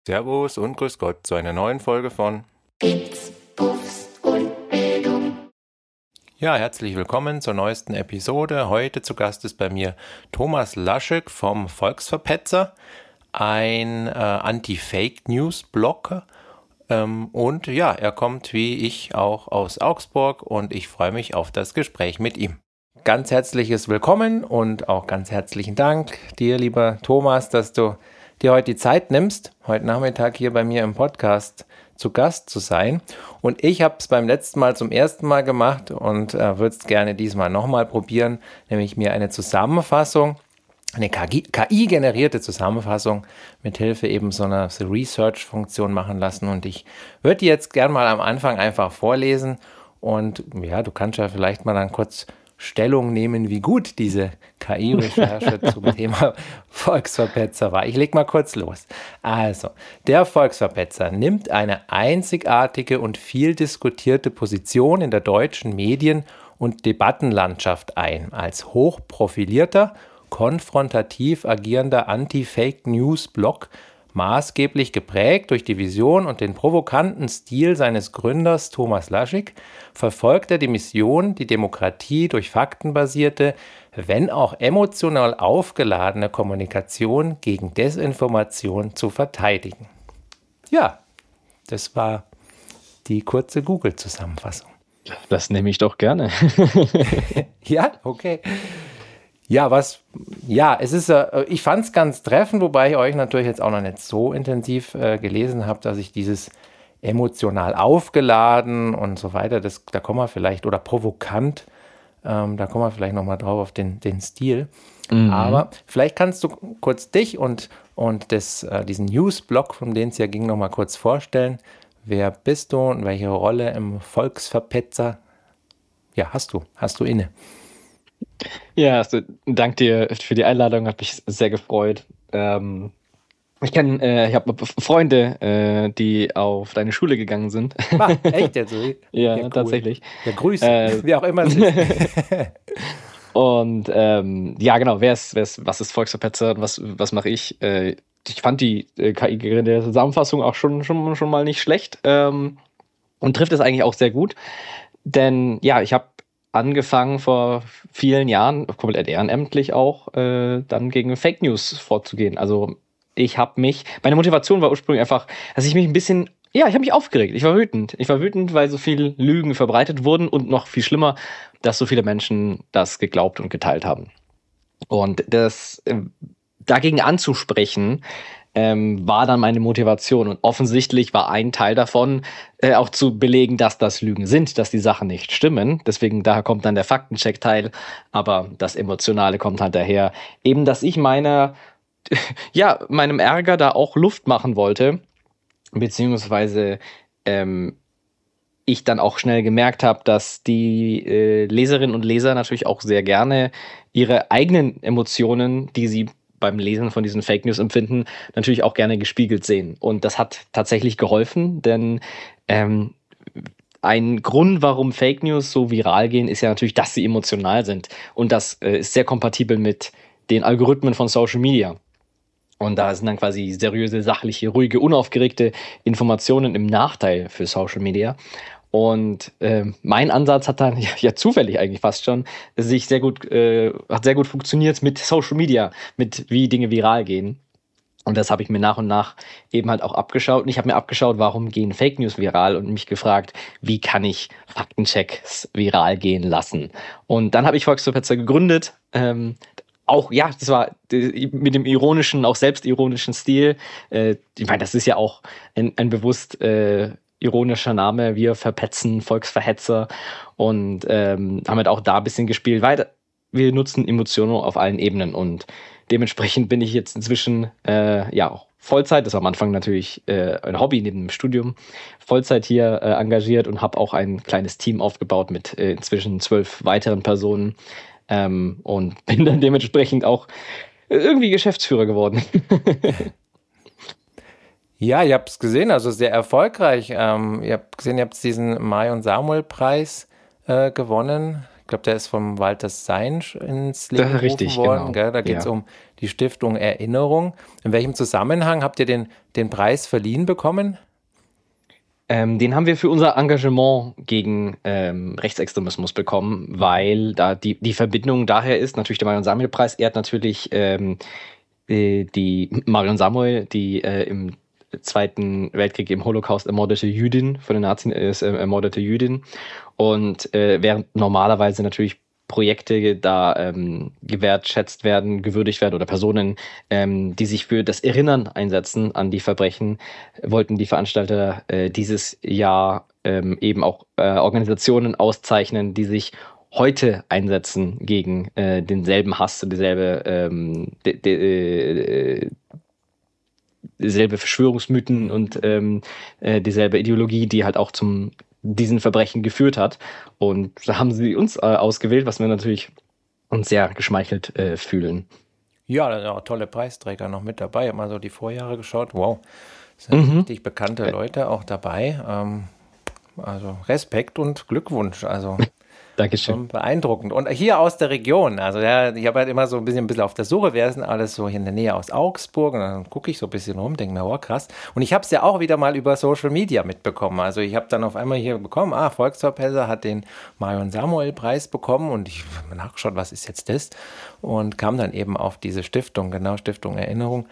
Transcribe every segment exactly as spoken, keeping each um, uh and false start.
Servus und grüß Gott zu einer neuen Folge von Bits, Buffs und Bildung. Ja, herzlich willkommen zur neuesten Episode. Heute zu Gast ist bei mir Thomas Laschek vom Volksverpetzer, ein äh, Anti-Fake-News-Blogger. Ähm, und ja, er kommt wie ich auch aus Augsburg und ich freue mich auf das Gespräch mit ihm. Ganz herzliches Willkommen und auch ganz herzlichen Dank dir, lieber Thomas, dass du dir heute die Zeit nimmst, heute Nachmittag hier bei mir im Podcast zu Gast zu sein. Und ich habe es beim letzten Mal zum ersten Mal gemacht und äh, würde es gerne diesmal nochmal probieren, nämlich mir eine Zusammenfassung, eine K I-generierte Zusammenfassung mit Hilfe eben so einer Research-Funktion machen lassen. Und ich würde die jetzt gerne mal am Anfang einfach vorlesen. Und ja, du kannst ja vielleicht mal dann kurz Stellung nehmen, wie gut diese K I-Recherche zum Thema Volksverpetzer war. Ich leg mal kurz los. Also, der Volksverpetzer nimmt eine einzigartige und viel diskutierte Position in der deutschen Medien- und Debattenlandschaft ein, als hochprofilierter, konfrontativ agierender Anti-Fake-News-Blog, maßgeblich geprägt durch die Vision und den provokanten Stil seines Gründers Thomas Laschek, verfolgt er die Mission, die Demokratie durch faktenbasierte, wenn auch emotional aufgeladene Kommunikation gegen Desinformation zu verteidigen. Ja, das war die kurze Google-Zusammenfassung. Das nehme ich doch gerne. Ja, okay. Ja, was, ja, es ist, äh, ich fand es ganz treffend, wobei ich euch natürlich jetzt auch noch nicht so intensiv äh, gelesen habe, dass ich dieses emotional aufgeladen und so weiter, das, da kommen wir vielleicht, oder provokant, ähm, da kommen wir vielleicht nochmal drauf auf den, den Stil. Mhm. Aber vielleicht kannst du kurz dich und, und das, äh, diesen News-Blog, von dem es ja ging, nochmal kurz vorstellen. Wer bist du und welche Rolle im Volksverpetzer, ja, hast du, hast du inne? Ja, also, danke dir für die Einladung, hat mich sehr gefreut. Ähm, ich kenn, äh, ich habe Freunde, äh, die auf deine Schule gegangen sind. Ah, echt jetzt? Ja, ja, cool. Tatsächlich. Ja, Grüße, äh, wie auch immer es ist. Und ähm, ja, genau, wer ist, wer ist, was ist Volksverpetzer und was, was mache ich? Äh, ich fand die äh, K I-generierte Zusammenfassung auch schon, schon, schon mal nicht schlecht ähm, und trifft es eigentlich auch sehr gut. Denn ja, ich habe angefangen vor vielen Jahren, komplett ehrenamtlich auch, äh, dann gegen Fake News vorzugehen. Also ich habe mich, meine Motivation war ursprünglich einfach, dass ich mich ein bisschen, ja, ich habe mich aufgeregt. Ich war wütend. Ich war wütend, weil so viele Lügen verbreitet wurden und noch viel schlimmer, dass so viele Menschen das geglaubt und geteilt haben. Und das äh, dagegen anzusprechen, Ähm, war dann meine Motivation. Und offensichtlich war ein Teil davon, äh, auch zu belegen, dass das Lügen sind, dass die Sachen nicht stimmen. Deswegen, daher kommt dann der Faktencheck-Teil. Aber das Emotionale kommt halt daher. Eben, dass ich meiner, ja, meinem Ärger da auch Luft machen wollte. Beziehungsweise ähm, ich dann auch schnell gemerkt habe, dass die äh, Leserinnen und Leser natürlich auch sehr gerne ihre eigenen Emotionen, die sie beim Lesen von diesen Fake News empfinden, natürlich auch gerne gespiegelt sehen. Und das hat tatsächlich geholfen, denn ähm, ein Grund, warum Fake News so viral gehen, ist ja natürlich, dass sie emotional sind. Und das äh, ist sehr kompatibel mit den Algorithmen von Social Media. Und da sind dann quasi seriöse, sachliche, ruhige, unaufgeregte Informationen im Nachteil für Social Media. Und äh, mein Ansatz hat dann, ja, ja zufällig eigentlich fast schon, sich sehr gut, äh, hat sehr gut funktioniert mit Social Media, mit wie Dinge viral gehen. Und das habe ich mir nach und nach eben halt auch abgeschaut. Und ich habe mir abgeschaut, warum gehen Fake News viral und mich gefragt, wie kann ich Faktenchecks viral gehen lassen. Und dann habe ich Volksverpetzer gegründet. Ähm, auch, ja, das war mit dem ironischen, auch selbstironischen Stil. Äh, ich meine, das ist ja auch ein, ein bewusst äh, ironischer Name, wir verpetzen, Volksverhetzer und ähm, haben halt auch da ein bisschen gespielt, weil wir nutzen Emotionen auf allen Ebenen und dementsprechend bin ich jetzt inzwischen äh, ja auch Vollzeit, das war am Anfang natürlich äh, ein Hobby neben dem Studium, Vollzeit hier äh, engagiert und habe auch ein kleines Team aufgebaut mit äh, inzwischen zwölf weiteren Personen ähm, und bin dann dementsprechend auch irgendwie Geschäftsführer geworden. Ja, ihr habt es gesehen, also sehr erfolgreich. Ähm, ihr habt gesehen, ihr habt diesen Mai- und Samuel-Preis äh, gewonnen. glaube, der ist vom Walter Seinsch ins Leben gerufen richtig, worden. genau. Gell? Da geht es Ja. um die Stiftung Erinnerung. In welchem Zusammenhang habt ihr den, den Preis verliehen bekommen? Ähm, den haben wir für unser Engagement gegen ähm, Rechtsextremismus bekommen, weil da die, die Verbindung daher ist, natürlich der Marion Samuel-Preis ehrt natürlich ähm, die, die Marion Samuel, die äh, im Zweiten Weltkrieg im Holocaust ermordete Jüdin, von den Nazis äh, ermordete Jüdin. Und äh, während normalerweise natürlich Projekte da ähm, gewertschätzt werden, gewürdigt werden oder Personen, ähm, die sich für das Erinnern einsetzen an die Verbrechen, wollten die Veranstalter äh, dieses Jahr ähm, eben auch äh, Organisationen auszeichnen, die sich heute einsetzen gegen äh, denselben Hass und dieselbe, ähm, de, de, äh, dieselbe Verschwörungsmythen und ähm, äh, dieselbe Ideologie, die halt auch zum diesen Verbrechen geführt hat. Und da haben sie uns äh, ausgewählt, was wir natürlich uns sehr geschmeichelt äh, fühlen. Ja, da sind auch tolle Preisträger noch mit dabei. Ich habe mal so die Vorjahre geschaut. Wow, sind Mhm. richtig bekannte Leute auch dabei. Ähm, also Respekt und Glückwunsch. Also Dankeschön. schon beeindruckend. Und hier aus der Region, also ja, ich habe halt immer so ein bisschen, ein bisschen auf der Suche, wer ist denn alles so hier in der Nähe aus Augsburg? Und dann gucke ich so ein bisschen rum, denke mir, oh krass. Und ich habe es ja auch wieder mal über Social Media mitbekommen. Also ich habe dann auf einmal hier bekommen, ah, Volksverpetzer hat den Marion Samuel-Preis bekommen und ich habe nachgeschaut, was ist jetzt das? Und kam dann eben auf diese Stiftung, genau, Stiftung Erinnerung.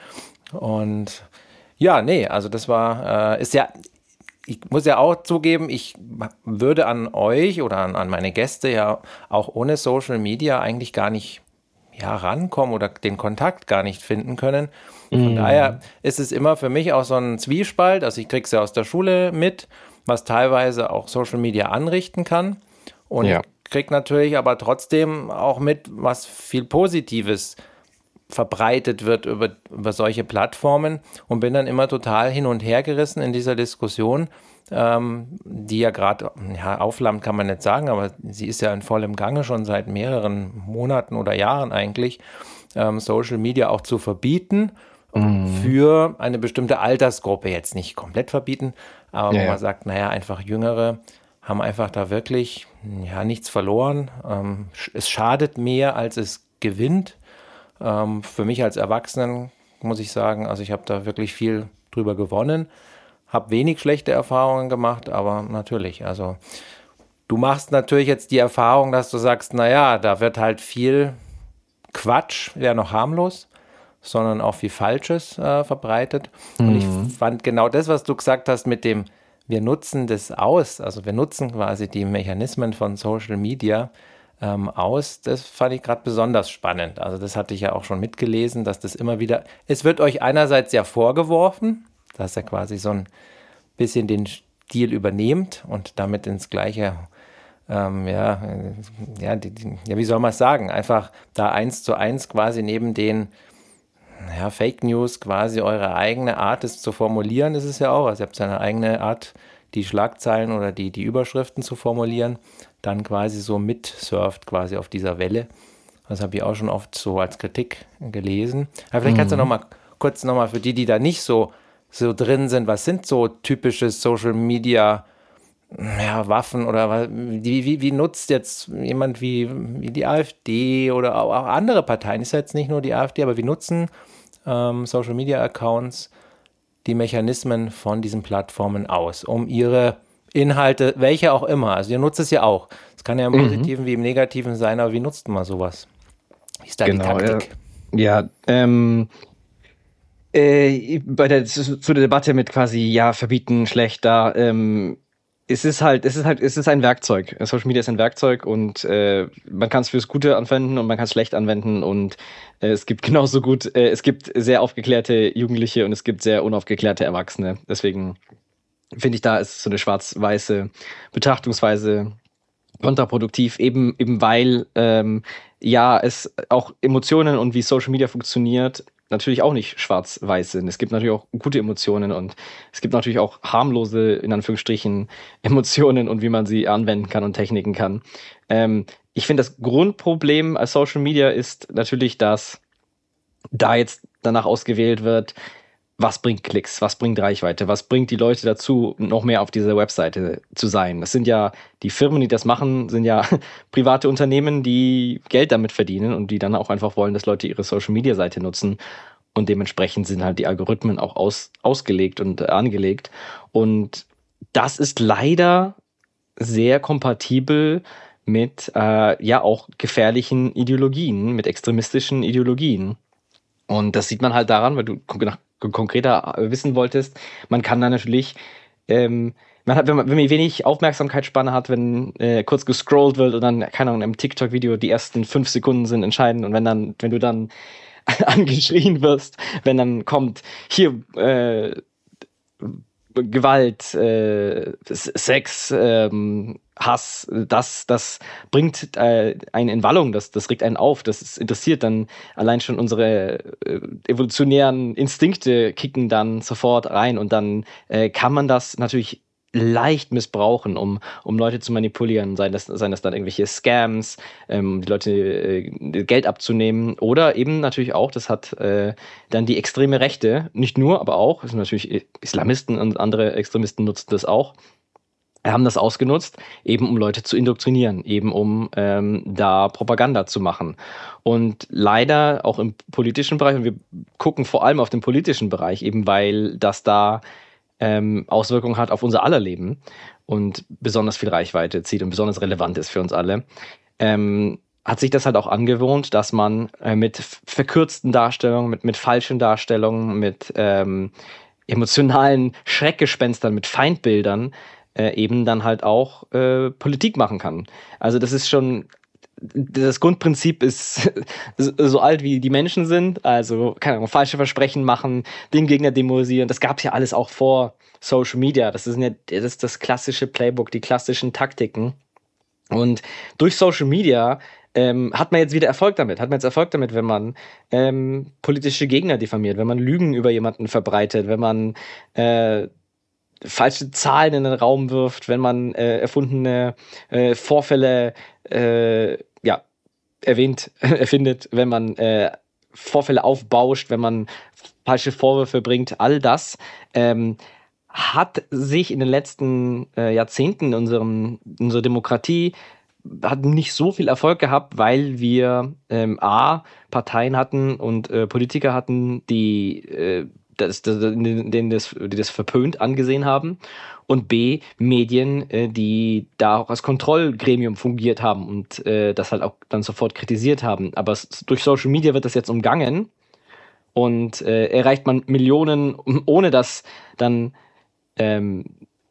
Und ja, nee, also das war, äh, ist ja, ich muss ja auch zugeben, ich würde an euch oder an, an meine Gäste ja auch ohne Social Media eigentlich gar nicht ja, rankommen oder den Kontakt gar nicht finden können. Von Mhm. daher ist es immer für mich auch so ein Zwiespalt. Also ich kriege es ja aus der Schule mit, was teilweise auch Social Media anrichten kann. Und Ja. ich kriege natürlich aber trotzdem auch mit, was viel Positives verbreitet wird über, über solche Plattformen und bin dann immer total hin und her gerissen in dieser Diskussion, ähm, die ja gerade, ja, aufflammt kann man nicht sagen, aber sie ist ja in vollem Gange schon seit mehreren Monaten oder Jahren eigentlich, ähm, Social Media auch zu verbieten für eine bestimmte Altersgruppe, jetzt nicht komplett verbieten, aber Ja, wo ja. man sagt, naja, einfach Jüngere haben einfach da wirklich ja, nichts verloren. Ähm, es schadet mehr, als es gewinnt. Ähm, für mich als Erwachsenen muss ich sagen, also ich habe da wirklich viel drüber gewonnen, habe wenig schlechte Erfahrungen gemacht, aber natürlich, also du machst natürlich jetzt die Erfahrung, dass du sagst, naja, da wird halt viel Quatsch, wäre noch harmlos, sondern auch viel Falsches äh, verbreitet. Und ich fand genau das, was du gesagt hast mit dem, wir nutzen das aus, also wir nutzen quasi die Mechanismen von Social Media ähm, aus, das fand ich gerade besonders spannend. Also das hatte ich ja auch schon mitgelesen, dass das immer wieder, es wird euch einerseits ja vorgeworfen, dass er quasi so ein bisschen den Stil übernehmt und damit ins gleiche, ähm, ja, äh, ja, die, die, ja, wie soll man es sagen, einfach da eins zu eins quasi neben den ja, Fake News quasi eure eigene Art ist zu formulieren, ist es ja auch. Also ihr habt eine eigene Art, die Schlagzeilen oder die, die Überschriften zu formulieren, dann quasi so mitsurft quasi auf dieser Welle. Das habe ich auch schon oft so als Kritik gelesen. Aber vielleicht kannst du noch mal kurz noch mal für die, die da nicht so, so drin sind, was sind so typische Social Media ja, Waffen oder was, wie, wie, wie nutzt jetzt jemand wie, wie die AfD oder auch, auch andere Parteien, ist ja jetzt nicht nur die AfD, aber wie nutzen ähm, Social Media Accounts die Mechanismen von diesen Plattformen aus, um ihre Inhalte, welche auch immer, also ihr nutzt es ja auch. Es kann ja im Positiven wie im Negativen sein, aber wie nutzt man sowas? Wie ist da Genau, die Taktik? Ja, ja ähm, äh, bei der, zu, zu der Debatte mit quasi, ja, verbieten, schlecht, da, ähm, es ist halt, es ist halt, es ist ein Werkzeug. Social Media ist ein Werkzeug und äh, man kann es fürs Gute anwenden und man kann es schlecht anwenden und äh, es gibt genauso gut, äh, es gibt sehr aufgeklärte Jugendliche und es gibt sehr unaufgeklärte Erwachsene. Deswegen finde ich, da ist so eine schwarz-weiße Betrachtungsweise kontraproduktiv, eben, eben weil ähm, ja es auch Emotionen und wie Social Media funktioniert natürlich auch nicht schwarz-weiß sind. Es gibt natürlich auch gute Emotionen und es gibt natürlich auch harmlose, in Anführungsstrichen, Emotionen und wie man sie anwenden kann und Techniken kann. Ähm, ich finde, das Grundproblem als Social Media ist natürlich, dass da jetzt danach ausgewählt wird, was bringt Klicks, was bringt Reichweite, was bringt die Leute dazu, noch mehr auf dieser Webseite zu sein. Das sind ja, die Firmen, die das machen, sind ja private Unternehmen, die Geld damit verdienen und die dann auch einfach wollen, dass Leute ihre Social-Media-Seite nutzen. Und dementsprechend sind halt die Algorithmen auch aus, ausgelegt und äh, angelegt. Und das ist leider sehr kompatibel mit äh, ja auch gefährlichen Ideologien, mit extremistischen Ideologien. Und das sieht man halt daran, weil du nach konkreter wissen wolltest, man kann da natürlich, ähm, man hat, wenn man, wenn man wenig Aufmerksamkeitsspanne hat, wenn äh, kurz gescrollt wird und dann, keine Ahnung, im TikTok-Video die ersten fünf Sekunden sind entscheidend und wenn dann, wenn du dann angeschrien wirst, wenn dann kommt, hier, äh, Gewalt, äh, Sex, ähm, Hass, das, das bringt äh, einen in Wallung, das, das regt einen auf, das interessiert dann allein schon unsere äh, evolutionären Instinkte kicken dann sofort rein und dann äh, kann man das natürlich leicht missbrauchen, um, um Leute zu manipulieren, seien das, seien das dann irgendwelche Scams, ähm, die Leute äh, Geld abzunehmen oder eben natürlich auch, das hat äh, dann die extreme Rechte, nicht nur, aber auch, das sind natürlich Islamisten und andere Extremisten nutzen das auch, haben das ausgenutzt, eben um Leute zu indoktrinieren, eben um ähm, da Propaganda zu machen. Und leider auch im politischen Bereich, und wir gucken vor allem auf den politischen Bereich, eben weil das da ähm, Auswirkungen hat auf unser aller Leben und besonders viel Reichweite zieht und besonders relevant ist für uns alle, ähm, hat sich das halt auch angewohnt, dass man äh, mit verkürzten Darstellungen, mit, mit falschen Darstellungen, mit ähm, emotionalen Schreckgespenstern, mit Feindbildern äh, eben dann halt auch äh, Politik machen kann. Also das ist schon, das Grundprinzip ist so alt wie die Menschen sind, also keine Ahnung, falsche Versprechen machen, den Gegner demoralisieren, das gab es ja alles auch vor Social Media, das ist, ja, das ist das klassische Playbook, die klassischen Taktiken und durch Social Media ähm, hat man jetzt wieder Erfolg damit, hat man jetzt Erfolg damit, wenn man ähm, politische Gegner diffamiert, wenn man Lügen über jemanden verbreitet, wenn man äh, falsche Zahlen in den Raum wirft, wenn man äh, erfundene äh, Vorfälle äh, ja, erwähnt, erfindet, wenn man äh, Vorfälle aufbauscht, wenn man falsche Vorwürfe bringt, all das ähm, hat sich in den letzten äh, Jahrzehnten in unserem, in unserer Demokratie hat nicht so viel Erfolg gehabt, weil wir ähm, A, Parteien hatten und äh, Politiker hatten, die äh, das, das, denen das, die das verpönt angesehen haben und B, Medien, äh, die da auch als Kontrollgremium fungiert haben und äh, das halt auch dann sofort kritisiert haben. Aber es, durch Social Media wird das jetzt umgangen und äh, erreicht man Millionen, ohne dass dann ähm,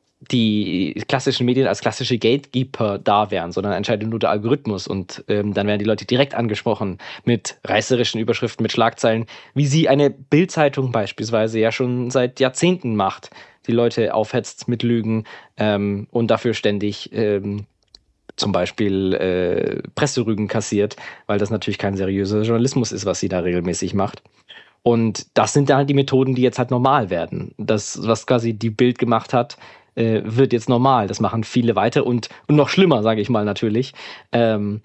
die klassischen Medien als klassische Gatekeeper da wären, sondern entscheidet nur der Algorithmus und ähm, dann werden die Leute direkt angesprochen mit reißerischen Überschriften, mit Schlagzeilen, wie sie eine Bild-Zeitung beispielsweise ja schon seit Jahrzehnten macht, die Leute aufhetzt mit Lügen ähm, und dafür ständig ähm, zum Beispiel äh, Presserügen kassiert, weil das natürlich kein seriöser Journalismus ist, was sie da regelmäßig macht. Und das sind dann halt die Methoden, die jetzt halt normal werden. Das, was quasi die Bild gemacht hat, wird jetzt normal. Das machen viele weiter und, und noch schlimmer, sage ich mal natürlich. Ähm,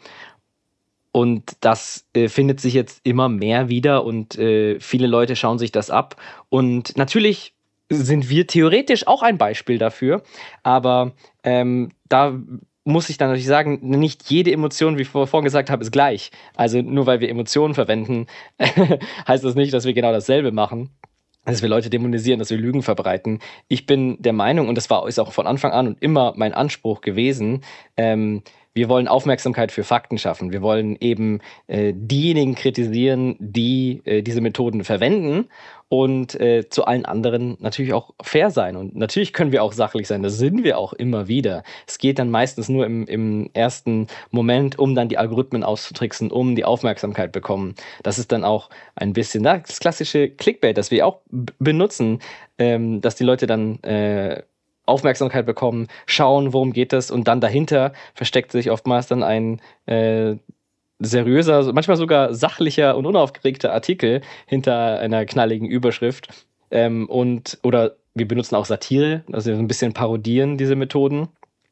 und das äh, findet sich jetzt immer mehr wieder und äh, viele Leute schauen sich das ab. Und natürlich sind wir theoretisch auch ein Beispiel dafür, aber ähm, da muss ich dann natürlich sagen, nicht jede Emotion, wie ich vorhin gesagt habe, ist gleich. Also nur weil wir Emotionen verwenden, heißt das nicht, dass wir genau dasselbe machen. Dass wir Leute dämonisieren, dass wir Lügen verbreiten. Ich bin der Meinung, und das war ist auch von Anfang an und immer mein Anspruch gewesen, ähm, wir wollen Aufmerksamkeit für Fakten schaffen. Wir wollen eben äh, diejenigen kritisieren, die äh, diese Methoden verwenden und äh, zu allen anderen natürlich auch fair sein. Und natürlich können wir auch sachlich sein, das sind wir auch immer wieder. Es geht dann meistens nur im, im ersten Moment, um dann die Algorithmen auszutricksen, um die Aufmerksamkeit bekommen. Das ist dann auch ein bisschen na, das klassische Clickbait, das wir auch b- benutzen, ähm, dass die Leute dann äh, Aufmerksamkeit bekommen, schauen, worum geht es und dann dahinter versteckt sich oftmals dann ein äh, seriöser, manchmal sogar sachlicher und unaufgeregter Artikel hinter einer knalligen Überschrift ähm, und oder wir benutzen auch Satire, also ein bisschen parodieren diese Methoden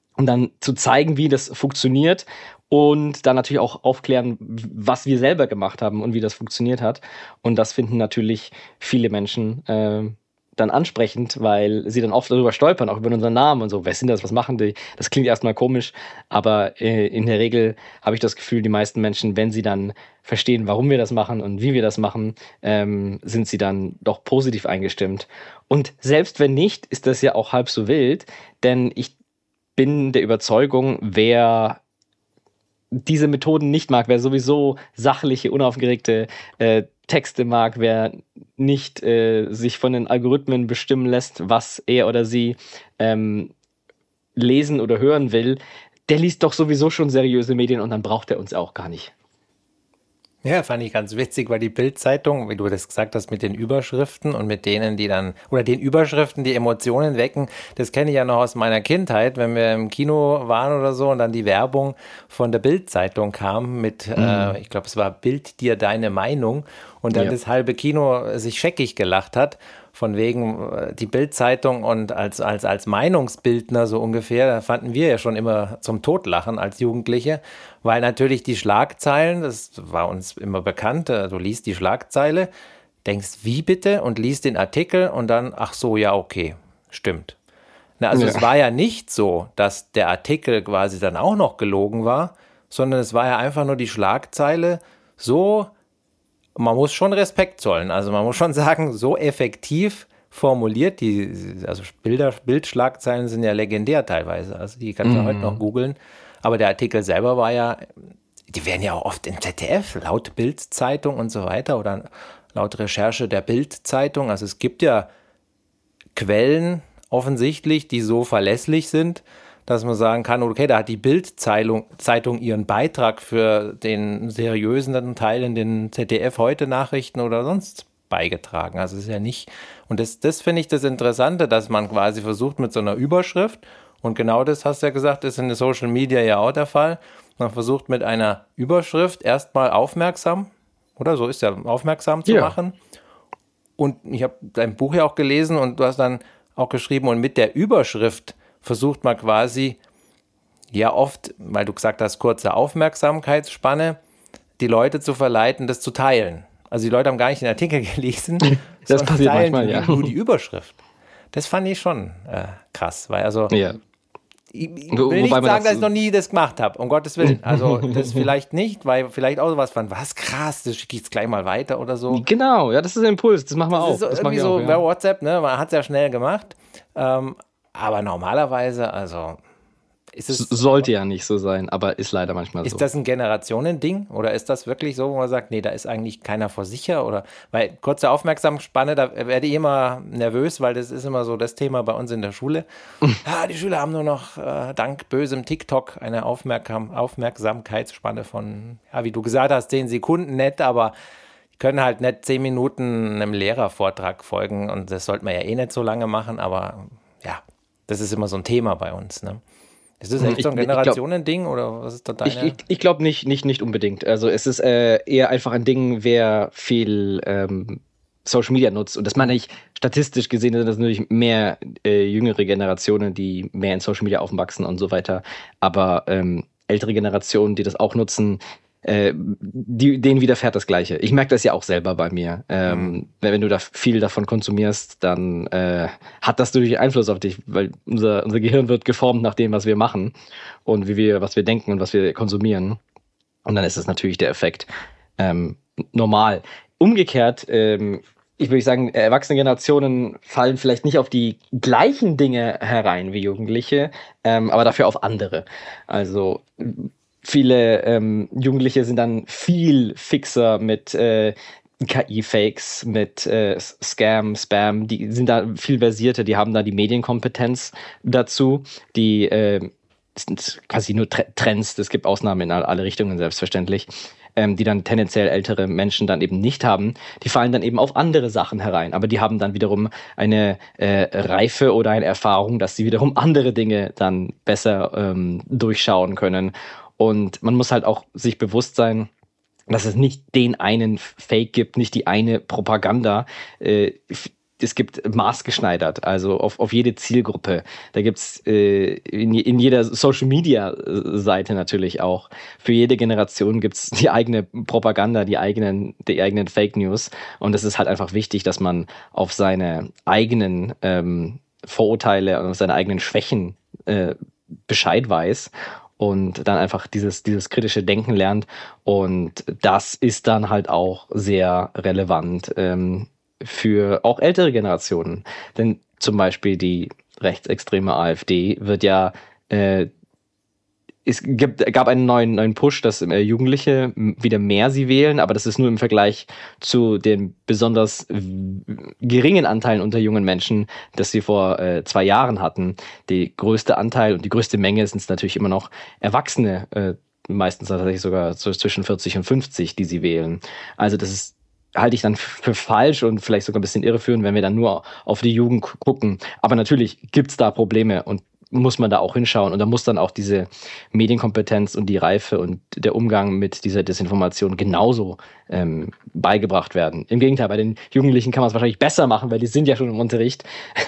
um dann zu zeigen, wie das funktioniert und dann natürlich auch aufklären, was wir selber gemacht haben und wie das funktioniert hat. Und das finden natürlich viele Menschen äh, dann ansprechend, weil sie dann oft darüber stolpern, auch über unseren Namen und so. Wer sind das? Was machen die? Das klingt erstmal komisch, aber äh, in der Regel habe ich das Gefühl, die meisten Menschen, wenn sie dann verstehen, warum wir das machen und wie wir das machen, ähm, sind sie dann doch positiv eingestimmt. Und selbst wenn nicht, ist das ja auch halb so wild, denn ich bin der Überzeugung, wer diese Methoden nicht mag, wer sowieso sachliche, unaufgeregte äh, Texte mag, wer nicht äh, sich von den Algorithmen bestimmen lässt, was er oder sie ähm, lesen oder hören will, der liest doch sowieso schon seriöse Medien und dann braucht er uns auch gar nicht. Ja, fand ich ganz witzig, weil die Bild-Zeitung, wie du das gesagt hast, mit den Überschriften und mit denen, die dann, oder den Überschriften, die Emotionen wecken, das kenne ich ja noch aus meiner Kindheit, wenn wir im Kino waren oder so und dann die Werbung von der Bild-Zeitung kam mit, mhm. äh, ich glaube, es war Bild dir deine Meinung und dann ja. das halbe Kino sich scheckig gelacht hat, von wegen die Bild-Zeitung und als, als, als Meinungsbildner so ungefähr, da fanden wir ja schon immer zum Totlachen als Jugendliche, weil natürlich die Schlagzeilen, das war uns immer bekannt, du liest die Schlagzeile, denkst, wie bitte? Und liest den Artikel und dann, ach so, ja, okay, stimmt. Na, also ja. es war ja nicht so, dass der Artikel quasi dann auch noch gelogen war, sondern es war ja einfach nur die Schlagzeile so. Man muss schon Respekt zollen, also man muss schon sagen, so effektiv formuliert, die, also Bilder, Bildschlagzeilen sind ja legendär teilweise, also die kannst du mm. heute noch googeln, aber der Artikel selber war ja, die werden ja auch oft im Z D F, laut Bild-Zeitung und so weiter oder laut Recherche der Bild-Zeitung, also es gibt ja Quellen offensichtlich, die so verlässlich sind, dass man sagen kann, okay, da hat die Bild-Zeitung Zeitung ihren Beitrag für den seriösen Teil in den Z D F-Heute-Nachrichten oder sonst beigetragen. Also es ist ja nicht, und das, das finde ich das Interessante, dass man quasi versucht mit so einer Überschrift, und genau das hast du ja gesagt, ist in den Social Media ja auch der Fall, man versucht mit einer Überschrift erstmal aufmerksam, oder so ist ja, aufmerksam zu ja. machen. Und ich habe dein Buch ja auch gelesen und du hast dann auch geschrieben, und mit der Überschrift versucht man quasi, ja oft, weil du gesagt hast, kurze Aufmerksamkeitsspanne, die Leute zu verleiten, das zu teilen. Also die Leute haben gar nicht den Artikel gelesen, das passiert teilen manchmal, ja. nur die Überschrift. Das fand ich schon äh, krass, weil also ja. ich, ich will Wo, nicht sagen, das dass ich noch nie das gemacht habe, um Gottes Willen. Also das vielleicht nicht, weil vielleicht auch sowas fand, was krass, das schicke ich jetzt gleich mal weiter oder so. Genau, ja, das ist ein Impuls, das machen wir das auch. Ist so, das irgendwie ich so auch, ja. bei WhatsApp, ne, man hat es ja schnell gemacht, ähm, aber normalerweise, also ist es... Sollte ja nicht so sein, aber ist leider manchmal ist so. Ist das ein Generationending oder ist das wirklich so, wo man sagt, nee, da ist eigentlich keiner vor sicher? Oder, weil kurze Aufmerksamkeitsspanne, da werde ich immer nervös, weil das ist immer so das Thema bei uns in der Schule. Ja, die Schüler haben nur noch äh, dank bösem TikTok eine Aufmerksam- Aufmerksamkeitsspanne von, ja, wie du gesagt hast, zehn Sekunden nett, aber können halt nicht zehn Minuten einem Lehrervortrag folgen und das sollte man ja eh nicht so lange machen, aber ja, das ist immer so ein Thema bei uns, ne? Ist das echt ich, so ein Generationending oder was ist da deine? Ich, ich, ich glaube nicht, nicht, nicht unbedingt. Also es ist äh, eher einfach ein Ding, wer viel ähm, Social Media nutzt. Und das meine ich statistisch gesehen, sind das natürlich mehr äh, jüngere Generationen, die mehr in Social Media aufwachsen und so weiter. Aber ähm, ältere Generationen, die das auch nutzen, äh, die, denen widerfährt das Gleiche. Ich merke das ja auch selber bei mir. Ähm, mhm. wenn, wenn du da viel davon konsumierst, dann äh, hat das natürlich Einfluss auf dich, weil unser, unser Gehirn wird geformt nach dem, was wir machen und wie wir, was wir denken und was wir konsumieren. Und dann ist es natürlich der Effekt ähm, normal. Umgekehrt, ähm, ich würde sagen, erwachsene Generationen fallen vielleicht nicht auf die gleichen Dinge herein wie Jugendliche, ähm, aber dafür auf andere. Also viele ähm, Jugendliche sind dann viel fixer mit äh, K I-Fakes, mit äh, Scam, Spam, die sind da viel versierter, die haben da die Medienkompetenz dazu, die äh, sind quasi nur Trends, es gibt Ausnahmen in alle Richtungen selbstverständlich, ähm, die dann tendenziell ältere Menschen dann eben nicht haben, die fallen dann eben auf andere Sachen herein, aber die haben dann wiederum eine äh, Reife oder eine Erfahrung, dass sie wiederum andere Dinge dann besser ähm, durchschauen können. Und man muss halt auch sich bewusst sein, dass es nicht den einen Fake gibt, nicht die eine Propaganda. Äh, es gibt maßgeschneidert, also auf, auf jede Zielgruppe. Da gibt es äh, in, in jeder Social-Media-Seite natürlich auch. Für jede Generation gibt es die eigene Propaganda, die eigenen, die eigenen Fake News. Und es ist halt einfach wichtig, dass man auf seine eigenen ähm, Vorurteile und auf seine eigenen Schwächen äh, Bescheid weiß und dann einfach dieses, dieses kritische Denken lernt. Und das ist dann halt auch sehr relevant ähm, für auch ältere Generationen. Denn zum Beispiel die rechtsextreme AfD wird ja, äh, es gibt, gab einen neuen, neuen Push, dass äh, Jugendliche wieder mehr sie wählen, aber das ist nur im Vergleich zu den besonders geringen Anteilen unter jungen Menschen, das sie vor äh, zwei Jahren hatten. Die größte Anteil und die größte Menge sind natürlich immer noch Erwachsene, äh, meistens tatsächlich sogar zwischen vierzig und fünfzig, die sie wählen. Also das ist halte ich dann für falsch und vielleicht sogar ein bisschen irreführend, wenn wir dann nur auf die Jugend gucken. Aber natürlich gibt's da Probleme und muss man da auch hinschauen. Und da muss dann auch diese Medienkompetenz und die Reife und der Umgang mit dieser Desinformation genauso ähm, beigebracht werden. Im Gegenteil, bei den Jugendlichen kann man es wahrscheinlich besser machen, weil die sind ja schon im Unterricht.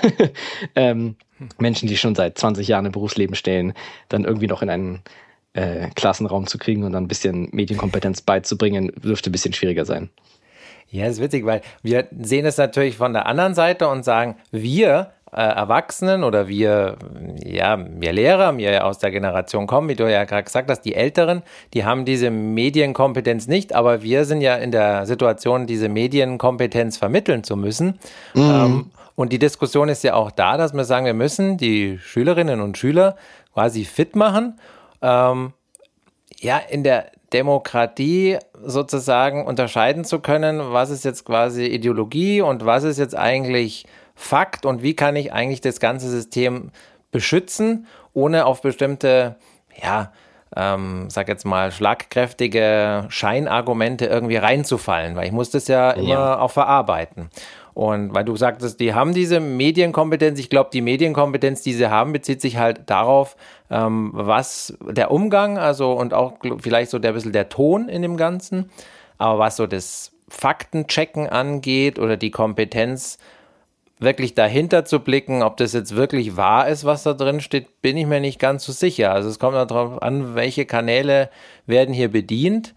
ähm, Menschen, die schon seit zwanzig Jahren im Berufsleben stehen, dann irgendwie noch in einen äh, Klassenraum zu kriegen und dann ein bisschen Medienkompetenz beizubringen, dürfte ein bisschen schwieriger sein. Ja, das ist witzig, weil wir sehen es natürlich von der anderen Seite und sagen, wir äh, Erwachsenen oder wir, ja, wir Lehrer, wir aus der Generation kommen, wie du ja gerade gesagt hast, die Älteren, die haben diese Medienkompetenz nicht, aber wir sind ja in der Situation, diese Medienkompetenz vermitteln zu müssen. Mhm. Ähm, und die Diskussion ist ja auch da, dass wir sagen, wir müssen die Schülerinnen und Schüler quasi fit machen, ähm, ja, in der Demokratie sozusagen unterscheiden zu können, was ist jetzt quasi Ideologie und was ist jetzt eigentlich Fakt und wie kann ich eigentlich das ganze System beschützen, ohne auf bestimmte, ja, ähm, sag jetzt mal, schlagkräftige Scheinargumente irgendwie reinzufallen, weil ich muss das ja immer ja. auch verarbeiten. Und weil du sagtest, die haben diese Medienkompetenz, ich glaube, die Medienkompetenz, die sie haben, bezieht sich halt darauf, ähm, was der Umgang, also und auch vielleicht so der bisschen der Ton in dem Ganzen, aber was so das Faktenchecken angeht oder die Kompetenz, wirklich dahinter zu blicken, ob das jetzt wirklich wahr ist, was da drin steht, bin ich mir nicht ganz so sicher. Also es kommt darauf an, welche Kanäle werden hier bedient.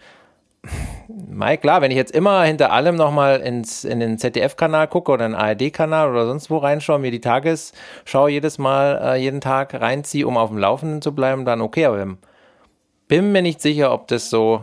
Mike, klar, wenn ich jetzt immer hinter allem nochmal ins in den Z D F-Kanal gucke oder einen A R D-Kanal oder sonst wo reinschaue, mir die Tagesschau jedes Mal, äh, jeden Tag reinziehe, um auf dem Laufenden zu bleiben, dann okay, aber bin mir nicht sicher, ob das so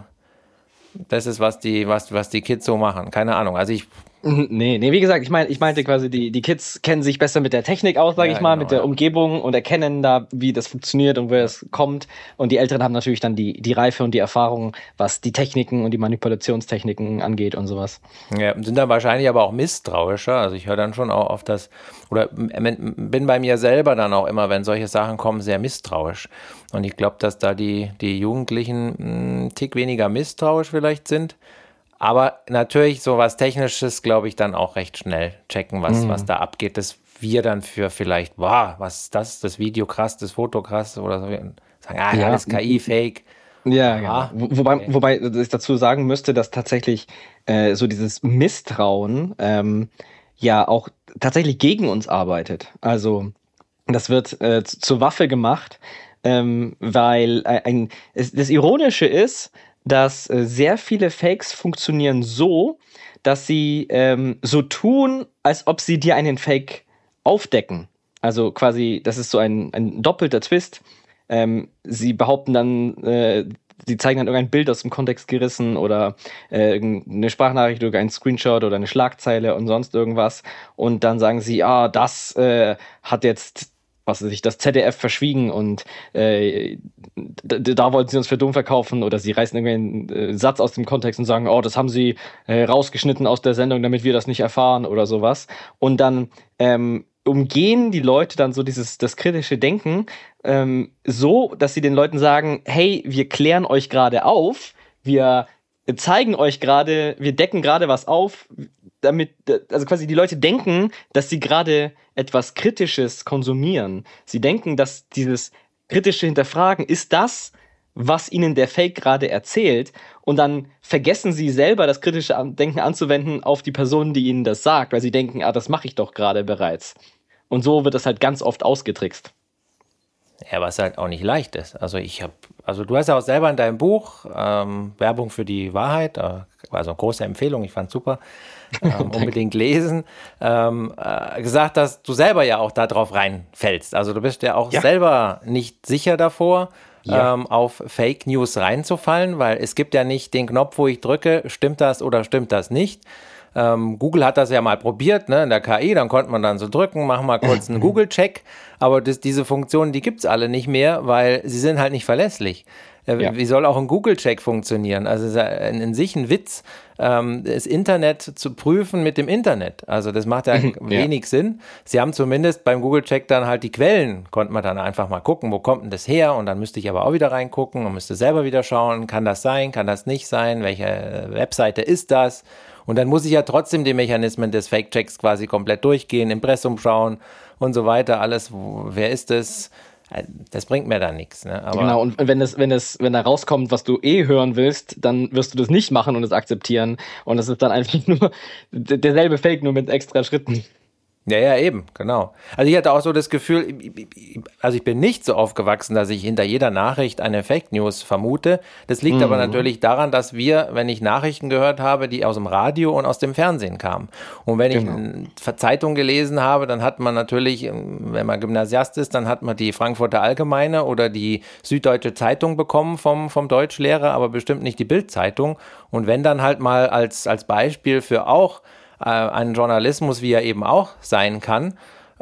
das ist, was die, was, was die Kids so machen. Keine Ahnung. Also ich Nee, nee, wie gesagt, ich meine, ich meinte quasi, die, die Kids kennen sich besser mit der Technik aus, sage ja, ich mal, genau, mit der ja. Umgebung und erkennen da, wie das funktioniert und woher es kommt. Und die Älteren haben natürlich dann die, die Reife und die Erfahrung, was die Techniken und die Manipulationstechniken angeht und sowas. Ja, sind dann wahrscheinlich aber auch misstrauischer. Also ich höre dann schon auch auf das, oder bin bei mir selber dann auch immer, wenn solche Sachen kommen, sehr misstrauisch. Und ich glaube, dass da die, die Jugendlichen einen Tick weniger misstrauisch vielleicht sind. Aber natürlich so was Technisches, glaube ich, dann auch recht schnell checken, was, mhm. was da abgeht, dass wir dann für vielleicht, wow, was ist das, das Video krass, das Foto krass oder so, sagen, ah, ja, alles K I-Fake. Ja, ja. Genau. Wobei, okay. wobei ich dazu sagen müsste, dass tatsächlich äh, so dieses Misstrauen ähm, ja auch tatsächlich gegen uns arbeitet. Also das wird äh, zur Waffe gemacht, ähm, weil ein, ein es, das Ironische ist, dass äh, sehr viele Fakes funktionieren so, dass sie ähm, so tun, als ob sie dir einen Fake aufdecken. Also quasi, das ist so ein, ein doppelter Twist. Ähm, sie behaupten dann, äh, sie zeigen dann irgendein Bild aus dem Kontext gerissen oder äh, eine Sprachnachricht oder ein Screenshot oder eine Schlagzeile und sonst irgendwas. Und dann sagen sie, ah, das äh, hat jetzt was weiß ich, das Z D F verschwiegen und äh, da, da wollten sie uns für dumm verkaufen oder sie reißen irgendeinen äh, Satz aus dem Kontext und sagen, oh, das haben sie äh, rausgeschnitten aus der Sendung, damit wir das nicht erfahren oder sowas. Und dann ähm, umgehen die Leute dann so dieses das kritische Denken ähm, so, dass sie den Leuten sagen, hey, wir klären euch gerade auf, wir zeigen euch gerade, wir decken gerade was auf, damit, also quasi die Leute denken, dass sie gerade etwas Kritisches konsumieren. Sie denken, dass dieses kritische Hinterfragen, ist das, was ihnen der Fake gerade erzählt, und dann vergessen sie selber das kritische Denken anzuwenden auf die Person, die ihnen das sagt, weil sie denken, ah, das mache ich doch gerade bereits. Und so wird das halt ganz oft ausgetrickst. Ja, was halt auch nicht leicht ist. Also ich habe, also du hast ja auch selber in deinem Buch ähm, Werbung für die Wahrheit, äh, also große Empfehlung, ich fand super, ähm, unbedingt lesen, ähm, äh, gesagt, dass du selber ja auch da drauf reinfällst. Also du bist ja auch ja. selber nicht sicher davor, ja. ähm, auf Fake News reinzufallen, weil es gibt ja nicht den Knopf, wo ich drücke, stimmt das oder stimmt das nicht. Ähm, Google hat das ja mal probiert, ne, in der K I, dann konnte man dann so drücken, machen mal kurz einen Google-Check, aber das, diese Funktionen, die gibt's alle nicht mehr, weil sie sind halt nicht verlässlich. Äh, ja. Wie soll auch ein Google-Check funktionieren? Also es ist in, in sich ein Witz, ähm, das Internet zu prüfen mit dem Internet. Also das macht ja, ja wenig Sinn. Sie haben zumindest beim Google-Check dann halt die Quellen, konnte man dann einfach mal gucken, wo kommt denn das her? Und dann müsste ich aber auch wieder reingucken und müsste selber wieder schauen, kann das sein, kann das nicht sein, welche Webseite ist das? Und dann muss ich ja trotzdem die Mechanismen des Fake-Checks quasi komplett durchgehen, Impressum schauen und so weiter, alles, wo, wer ist das? Das bringt mir da nichts. Ne? Aber genau, und wenn es, wenn es, wenn da rauskommt, was du eh hören willst, dann wirst du das nicht machen und es akzeptieren. Und es ist dann einfach nur derselbe Fake, nur mit extra Schritten. Ja, ja, eben, genau. Also ich hatte auch so das Gefühl, also ich bin nicht so aufgewachsen, dass ich hinter jeder Nachricht eine Fake News vermute. Das liegt mhm. aber natürlich daran, dass wir, wenn ich Nachrichten gehört habe, die aus dem Radio und aus dem Fernsehen kamen. Und wenn genau. ich eine Zeitung gelesen habe, dann hat man natürlich, wenn man Gymnasiast ist, dann hat man die Frankfurter Allgemeine oder die Süddeutsche Zeitung bekommen vom, vom Deutschlehrer, aber bestimmt nicht die Bild-Zeitung. Und wenn dann halt mal als, als Beispiel für auch einen Journalismus, wie er eben auch sein kann.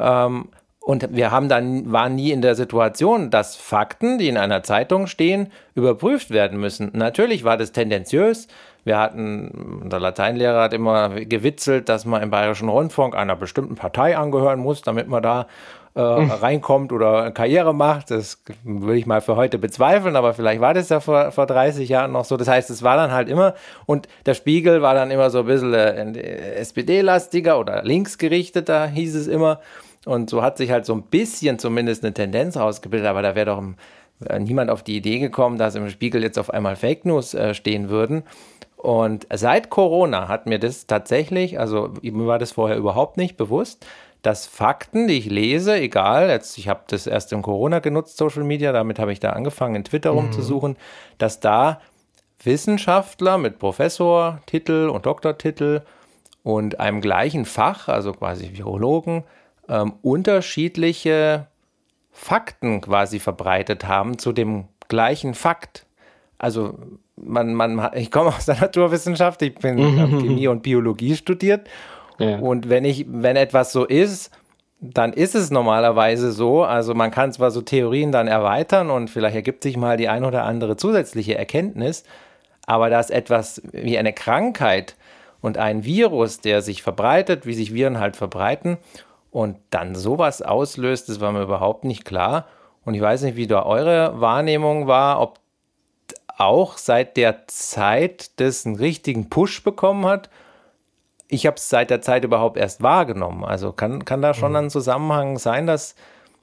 Und wir haben dann, waren nie in der Situation, dass Fakten, die in einer Zeitung stehen, überprüft werden müssen. Natürlich war das tendenziös. Wir hatten, der Lateinlehrer hat immer gewitzelt, dass man im Bayerischen Rundfunk einer bestimmten Partei angehören muss, damit man da äh, reinkommt oder Karriere macht. Das würde ich mal für heute bezweifeln, aber vielleicht war das ja vor, vor dreißig Jahren noch so. Das heißt, es war dann halt immer, und der Spiegel war dann immer so ein bisschen äh, S P D-lastiger oder linksgerichteter, hieß es immer. Und so hat sich halt so ein bisschen zumindest eine Tendenz rausgebildet, aber da wäre doch im, äh, niemand auf die Idee gekommen, dass im Spiegel jetzt auf einmal Fake News äh, stehen würden. Und seit Corona hat mir das tatsächlich, also mir war das vorher überhaupt nicht bewusst, dass Fakten, die ich lese, egal, jetzt ich habe das erst in Corona genutzt, Social Media, damit habe ich da angefangen, in Twitter mhm. rumzusuchen, dass da Wissenschaftler mit Professortitel und Doktortitel und einem gleichen Fach, also quasi Virologen, ähm, unterschiedliche Fakten quasi verbreitet haben zu dem gleichen Fakt. Also man, man, ich komme aus der Naturwissenschaft, ich bin mhm. Chemie und Biologie studiert. Ja. Und wenn ich, wenn etwas so ist, dann ist es normalerweise so. Also man kann zwar so Theorien dann erweitern und vielleicht ergibt sich mal die ein oder andere zusätzliche Erkenntnis, aber dass etwas wie eine Krankheit und ein Virus, der sich verbreitet, wie sich Viren halt verbreiten und dann sowas auslöst, das war mir überhaupt nicht klar. Und ich weiß nicht, wie da eure Wahrnehmung war, ob auch seit der Zeit das einen richtigen Push bekommen hat. Ich habe es seit der Zeit überhaupt erst wahrgenommen. Also kann, kann da schon ein Zusammenhang sein, dass,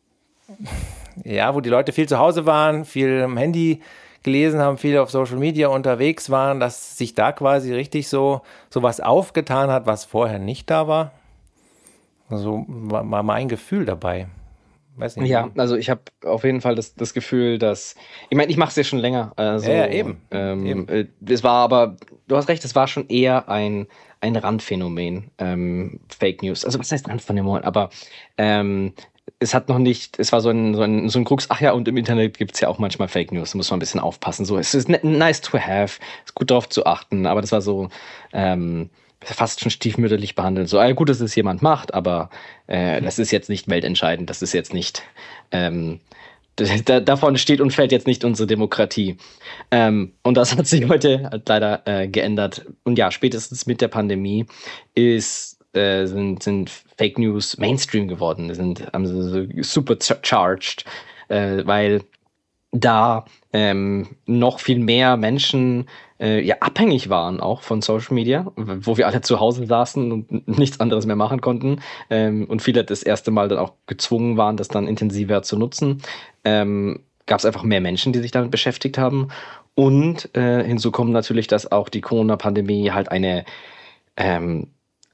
ja, wo die Leute viel zu Hause waren, viel am Handy gelesen haben, viel auf Social Media unterwegs waren, dass sich da quasi richtig so, so was aufgetan hat, was vorher nicht da war. Also war, war mein Gefühl dabei. Weiß nicht. Ja, also ich habe auf jeden Fall das, das Gefühl, dass, ich meine, ich mache es ja schon länger. Also, ja, ja, eben. Ähm, eben. Es war aber, du hast recht, es war schon eher ein, ein Randphänomen, ähm, Fake News. Also was heißt Randphänomen? Aber ähm, es hat noch nicht, es war so ein, so ein, so ein Krux, ach ja, und im Internet gibt es ja auch manchmal Fake News, da muss man ein bisschen aufpassen. So, es ist nice to have, ist gut darauf zu achten, aber das war so, ähm, fast schon stiefmütterlich behandelt. So, ah, gut, dass es jemand macht, aber äh, das ist jetzt nicht weltentscheidend, das ist jetzt nicht, ähm, da, davon steht und fällt jetzt nicht unsere Demokratie. Ähm, und das hat sich heute halt leider äh, geändert. Und ja, spätestens mit der Pandemie ist, äh, sind, sind Fake News Mainstream geworden, sind haben sie so supercharged, äh, weil da ähm, noch viel mehr Menschen äh, ja abhängig waren auch von Social Media, wo wir alle zu Hause saßen und nichts anderes mehr machen konnten ähm, und viele das erste Mal dann auch gezwungen waren, das dann intensiver zu nutzen. Ähm, gab es einfach mehr Menschen, die sich damit beschäftigt haben. Und äh, hinzu kommt natürlich, dass auch die Corona-Pandemie halt eine ähm,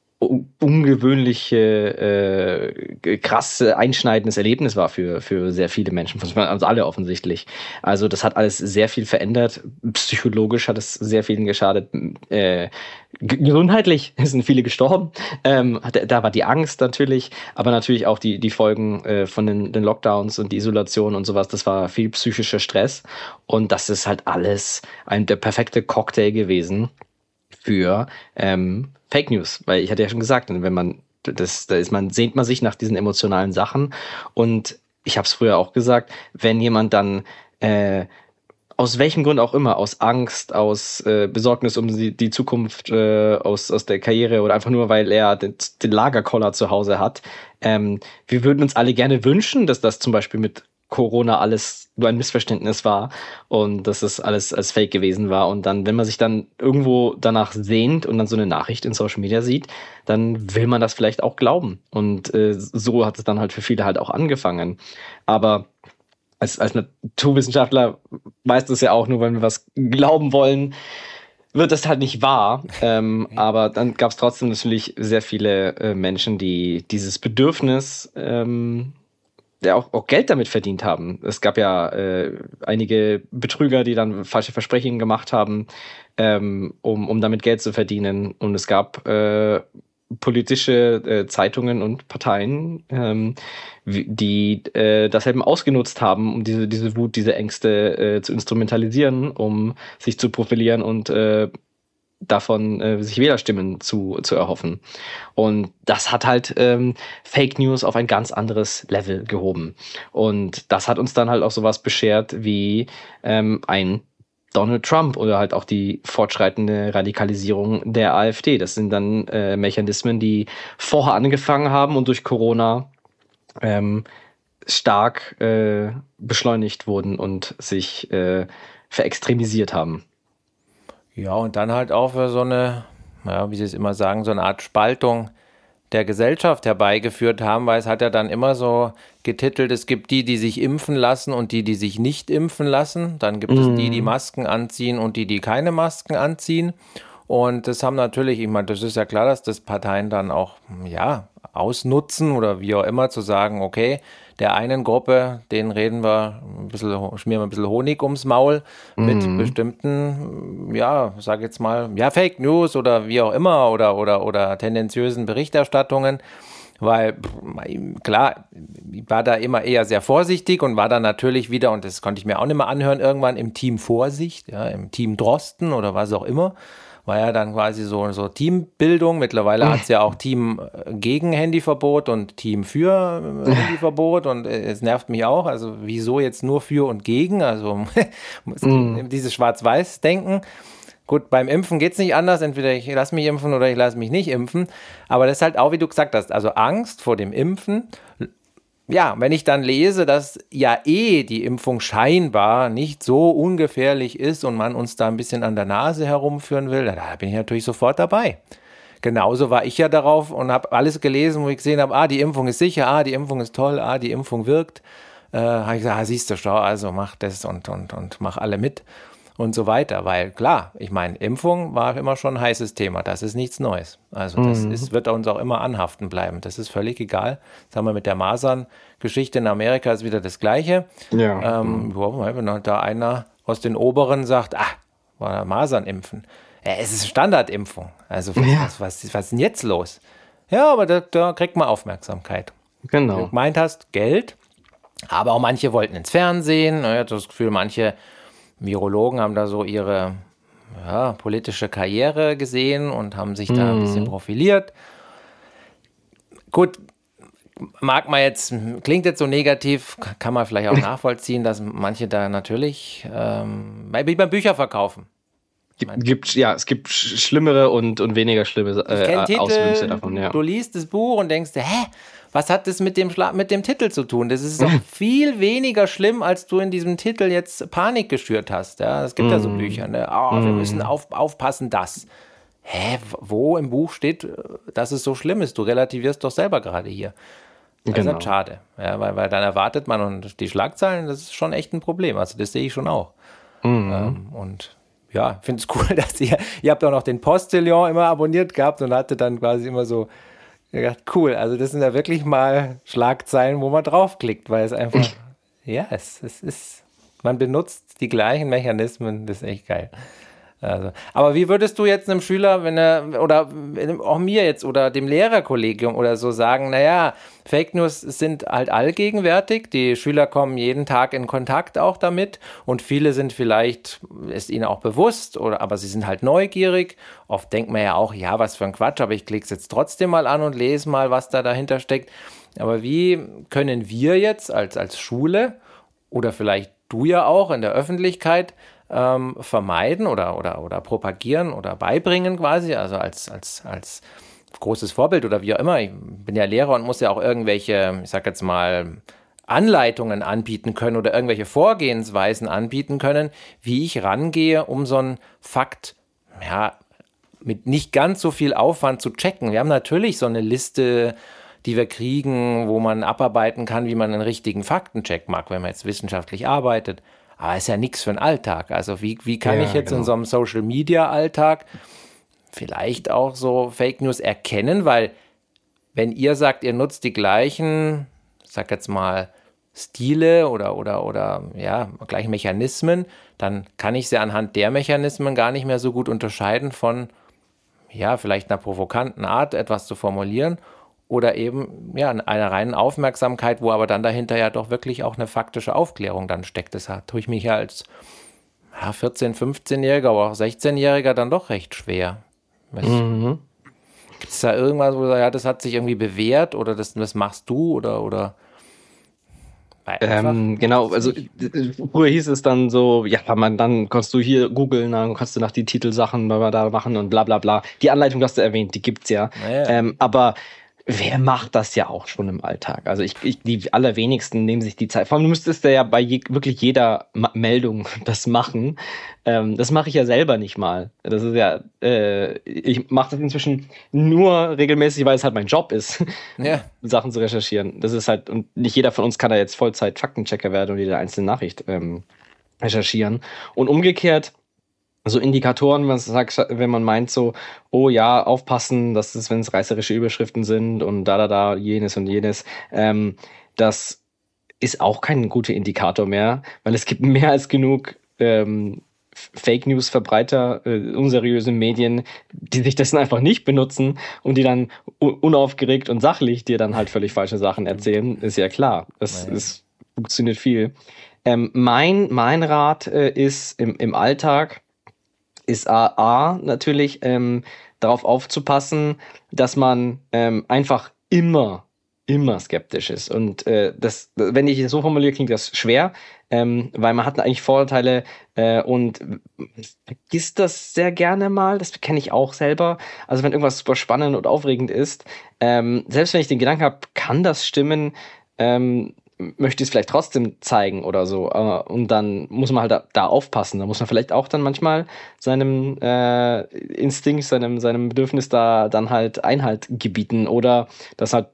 ungewöhnliche, äh, krass einschneidendes Erlebnis war für, für sehr viele Menschen, von uns alle offensichtlich. Also das hat alles sehr viel verändert. Psychologisch hat es sehr vielen geschadet. Äh, gesundheitlich sind viele gestorben. Ähm, da war die Angst natürlich, aber natürlich auch die, die Folgen äh, von den, den Lockdowns und die Isolation und sowas. Das war viel psychischer Stress. Und das ist halt alles ein, der perfekte Cocktail gewesen für ähm, Fake News, weil ich hatte ja schon gesagt, wenn man das, da ist man, sehnt man sich nach diesen emotionalen Sachen und ich habe es früher auch gesagt, wenn jemand dann äh, aus welchem Grund auch immer, aus Angst, aus äh, Besorgnis um die, die Zukunft, äh, aus, aus der Karriere oder einfach nur, weil er den, den Lagerkoller zu Hause hat, ähm, wir würden uns alle gerne wünschen, dass das zum Beispiel mit Corona alles nur ein Missverständnis war und dass es alles als Fake gewesen war. Und dann, wenn man sich dann irgendwo danach sehnt und dann so eine Nachricht in Social Media sieht, dann will man das vielleicht auch glauben. Und äh, so hat es dann halt für viele halt auch angefangen. Aber als, als Naturwissenschaftler weiß das ja auch nur, wenn wir was glauben wollen, wird das halt nicht wahr. Ähm, aber dann gab es trotzdem natürlich sehr viele äh, Menschen, die dieses Bedürfnis ähm, ja auch, auch Geld damit verdient haben. Es gab ja äh, einige Betrüger, die dann falsche Versprechungen gemacht haben, ähm, um, um damit Geld zu verdienen. Und es gab äh, politische äh, Zeitungen und Parteien, ähm, die äh, das eben ausgenutzt haben, um diese, diese Wut, diese Ängste äh, zu instrumentalisieren, um sich zu profilieren und äh, davon äh, sich Wählerstimmen zu, zu erhoffen. Und das hat halt ähm, Fake News auf ein ganz anderes Level gehoben. Und das hat uns dann halt auch sowas beschert wie ähm, ein Donald Trump oder halt auch die fortschreitende Radikalisierung der AfD. Das sind dann äh, Mechanismen, die vorher angefangen haben und durch Corona ähm, stark äh, beschleunigt wurden und sich äh, verextremisiert haben. Ja, und dann halt auch für so eine, ja, wie Sie es immer sagen, so eine Art Spaltung der Gesellschaft herbeigeführt haben, weil es hat ja dann immer so getitelt, es gibt die, die sich impfen lassen und die, die sich nicht impfen lassen. Dann gibt mm. es die, die Masken anziehen und die, die keine Masken anziehen. Und das haben natürlich, ich meine, das ist ja klar, dass das Parteien dann auch, ja, ausnutzen oder wie auch immer zu sagen, okay, der einen Gruppe, denen reden wir ein bisschen, schmieren wir ein bisschen Honig ums Maul mit mm. bestimmten, ja, sag jetzt mal, ja, Fake News oder wie auch immer oder, oder, oder tendenziösen Berichterstattungen, weil, klar, ich war da immer eher sehr vorsichtig und war dann natürlich wieder, und das konnte ich mir auch nicht mehr anhören, irgendwann im Team Vorsicht, ja, im Team Drosten oder was auch immer. War ja dann quasi so, so Teambildung. Mittlerweile hat es ja auch Team gegen Handyverbot und Team für Handyverbot und es nervt mich auch. Also wieso jetzt nur für und gegen? Also dieses Schwarz-Weiß-Denken. Gut, beim Impfen geht es nicht anders. Entweder ich lasse mich impfen oder ich lasse mich nicht impfen. Aber das ist halt auch, wie du gesagt hast, also Angst vor dem Impfen. Ja, wenn ich dann lese, dass ja eh die Impfung scheinbar nicht so ungefährlich ist und man uns da ein bisschen an der Nase herumführen will, da bin ich natürlich sofort dabei. Genauso war ich ja darauf und habe alles gelesen, wo ich gesehen habe, ah, die Impfung ist sicher, ah, die Impfung ist toll, ah, die Impfung wirkt. Äh, habe ich gesagt, ah, siehst du, schau, also mach das und, und, und mach alle mit und so weiter. Weil klar, ich meine, Impfung war immer schon ein heißes Thema, das ist nichts Neues. Also das mhm. ist, wird uns auch immer anhaften bleiben, das ist völlig egal. Das haben wir mit der Masern-Geschichte in Amerika, ist wieder das Gleiche. Ja. Ähm, mhm. Wenn da einer aus den Oberen sagt, ah, war Masern impfen. Ja, es ist Standardimpfung. Also was, ja. was, was, was ist denn jetzt los? Ja, aber da, da kriegt man Aufmerksamkeit. Genau. Wie du gemeint hast, Geld. Aber auch manche wollten ins Fernsehen. Ich hatte das Gefühl, manche Virologen haben da so ihre ja, politische Karriere gesehen und haben sich da ein bisschen profiliert. Gut, mag man jetzt, klingt jetzt so negativ, kann man vielleicht auch nachvollziehen, dass manche da natürlich, ähm, wie beim Bücherverkaufen. Gibt, ja, es gibt schlimmere und, und weniger schlimme äh, Auswüchse davon. Ja. Du liest das Buch und denkst, hä, was hat das mit dem, Schla- mit dem Titel zu tun? Das ist doch viel weniger schlimm, als du in diesem Titel jetzt Panik geschürt hast. Ja? Es gibt mm. ja so Bücher, ne? Oh, mm. wir müssen auf, aufpassen, das. Hä, wo im Buch steht, dass es so schlimm ist? Du relativierst doch selber gerade hier. Das ist Genau. halt schade, ja, weil, weil dann erwartet man und die Schlagzeilen, das ist schon echt ein Problem. Also das sehe ich schon auch. Mhm. Ähm, und ja, finde es cool, dass ihr, ihr habt auch noch den Postillon immer abonniert gehabt und hatte dann quasi immer so gedacht, cool, also das sind ja wirklich mal Schlagzeilen, wo man draufklickt, weil es einfach, ja, es, es ist, man benutzt die gleichen Mechanismen, das ist echt geil. Also, aber wie würdest du jetzt einem Schüler, wenn er, oder auch mir jetzt oder dem Lehrerkollegium oder so sagen, naja, Fake News sind halt allgegenwärtig, die Schüler kommen jeden Tag in Kontakt auch damit und viele sind vielleicht, ist ihnen auch bewusst, oder aber sie sind halt neugierig. Oft denkt man ja auch, ja, was für ein Quatsch, aber ich klicke es jetzt trotzdem mal an und lese mal, was da dahinter steckt. Aber wie können wir jetzt als, als Schule oder vielleicht du ja auch in der Öffentlichkeit ähm, vermeiden oder, oder, oder propagieren oder beibringen quasi, also als, als, als großes Vorbild oder wie auch immer. Ich bin ja Lehrer und muss ja auch irgendwelche, ich sag jetzt mal, Anleitungen anbieten können oder irgendwelche Vorgehensweisen anbieten können, wie ich rangehe, um so einen Fakt, ja, mit nicht ganz so viel Aufwand zu checken. Wir haben natürlich so eine Liste, die wir kriegen, wo man abarbeiten kann, wie man einen richtigen Faktencheck macht, wenn man jetzt wissenschaftlich arbeitet. Aber ist ja nichts für den Alltag. Also wie, wie kann Ja, ich jetzt genau. in so einem Social-Media-Alltag vielleicht auch so Fake News erkennen? Weil wenn ihr sagt, ihr nutzt die gleichen, ich sag jetzt mal, Stile oder, oder, oder ja, gleichen Mechanismen, dann kann ich sie anhand der Mechanismen gar nicht mehr so gut unterscheiden von, ja, vielleicht einer provokanten Art, etwas zu formulieren oder eben, ja, einer reinen Aufmerksamkeit, wo aber dann dahinter ja doch wirklich auch eine faktische Aufklärung dann steckt. Das tue ich mich ja als ja, vierzehn-, fünfzehnjähriger, aber auch sechzehnjähriger dann doch recht schwer. Mhm. Gibt es da irgendwas, wo du sagst, ja, das hat sich irgendwie bewährt oder das, das machst du oder, oder weil einfach- Ähm, genau, also äh, früher hieß es dann so, ja, man, dann kannst du hier googeln, dann kannst du nach die Titelsachen da machen und bla bla bla. Die Anleitung hast du erwähnt, die gibt's ja. Naja. Ähm, aber wer macht das ja auch schon im Alltag? Also ich, ich die allerwenigsten nehmen sich die Zeit. Vor allem, du müsstest ja bei je, wirklich jeder Ma- Meldung das machen. Ähm, das mache ich ja selber nicht mal. Das ist ja, äh, ich mache das inzwischen nur regelmäßig, weil es halt mein Job ist, Ja. Sachen zu recherchieren. Das ist halt, und nicht jeder von uns kann da jetzt Vollzeit Faktenchecker werden und jede einzelne Nachricht ähm, recherchieren. Und umgekehrt, so Indikatoren, was sagt, wenn man meint so, oh ja, aufpassen, das ist, wenn es reißerische Überschriften sind und da, da, da, jenes und jenes, ähm, das ist auch kein guter Indikator mehr, weil es gibt mehr als genug ähm, Fake News Verbreiter, äh, unseriöse Medien, die sich dessen einfach nicht benutzen und die dann u- unaufgeregt und sachlich dir dann halt völlig falsche Sachen erzählen, ist ja klar. Das Naja. ist, funktioniert viel. Ähm, mein, mein Rat äh, ist im, im Alltag, ist A, A natürlich ähm, darauf aufzupassen, dass man ähm, einfach immer, immer skeptisch ist. Und äh, das, wenn ich es so formuliere, klingt das schwer, ähm, weil man hat eigentlich Vorurteile äh, und vergisst das sehr gerne mal. Das kenne ich auch selber. Also wenn irgendwas super spannend und aufregend ist, ähm, selbst wenn ich den Gedanken habe, kann das stimmen, ähm, möchte ich es vielleicht trotzdem zeigen oder so. Äh, Und dann muss man halt da, da aufpassen. Da muss man vielleicht auch dann manchmal seinem äh, Instinkt, seinem, seinem Bedürfnis da dann halt Einhalt gebieten oder das halt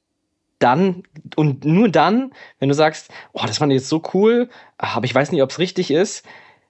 dann und nur dann, wenn du sagst, oh, das fand ich jetzt so cool, aber ich weiß nicht, ob es richtig ist,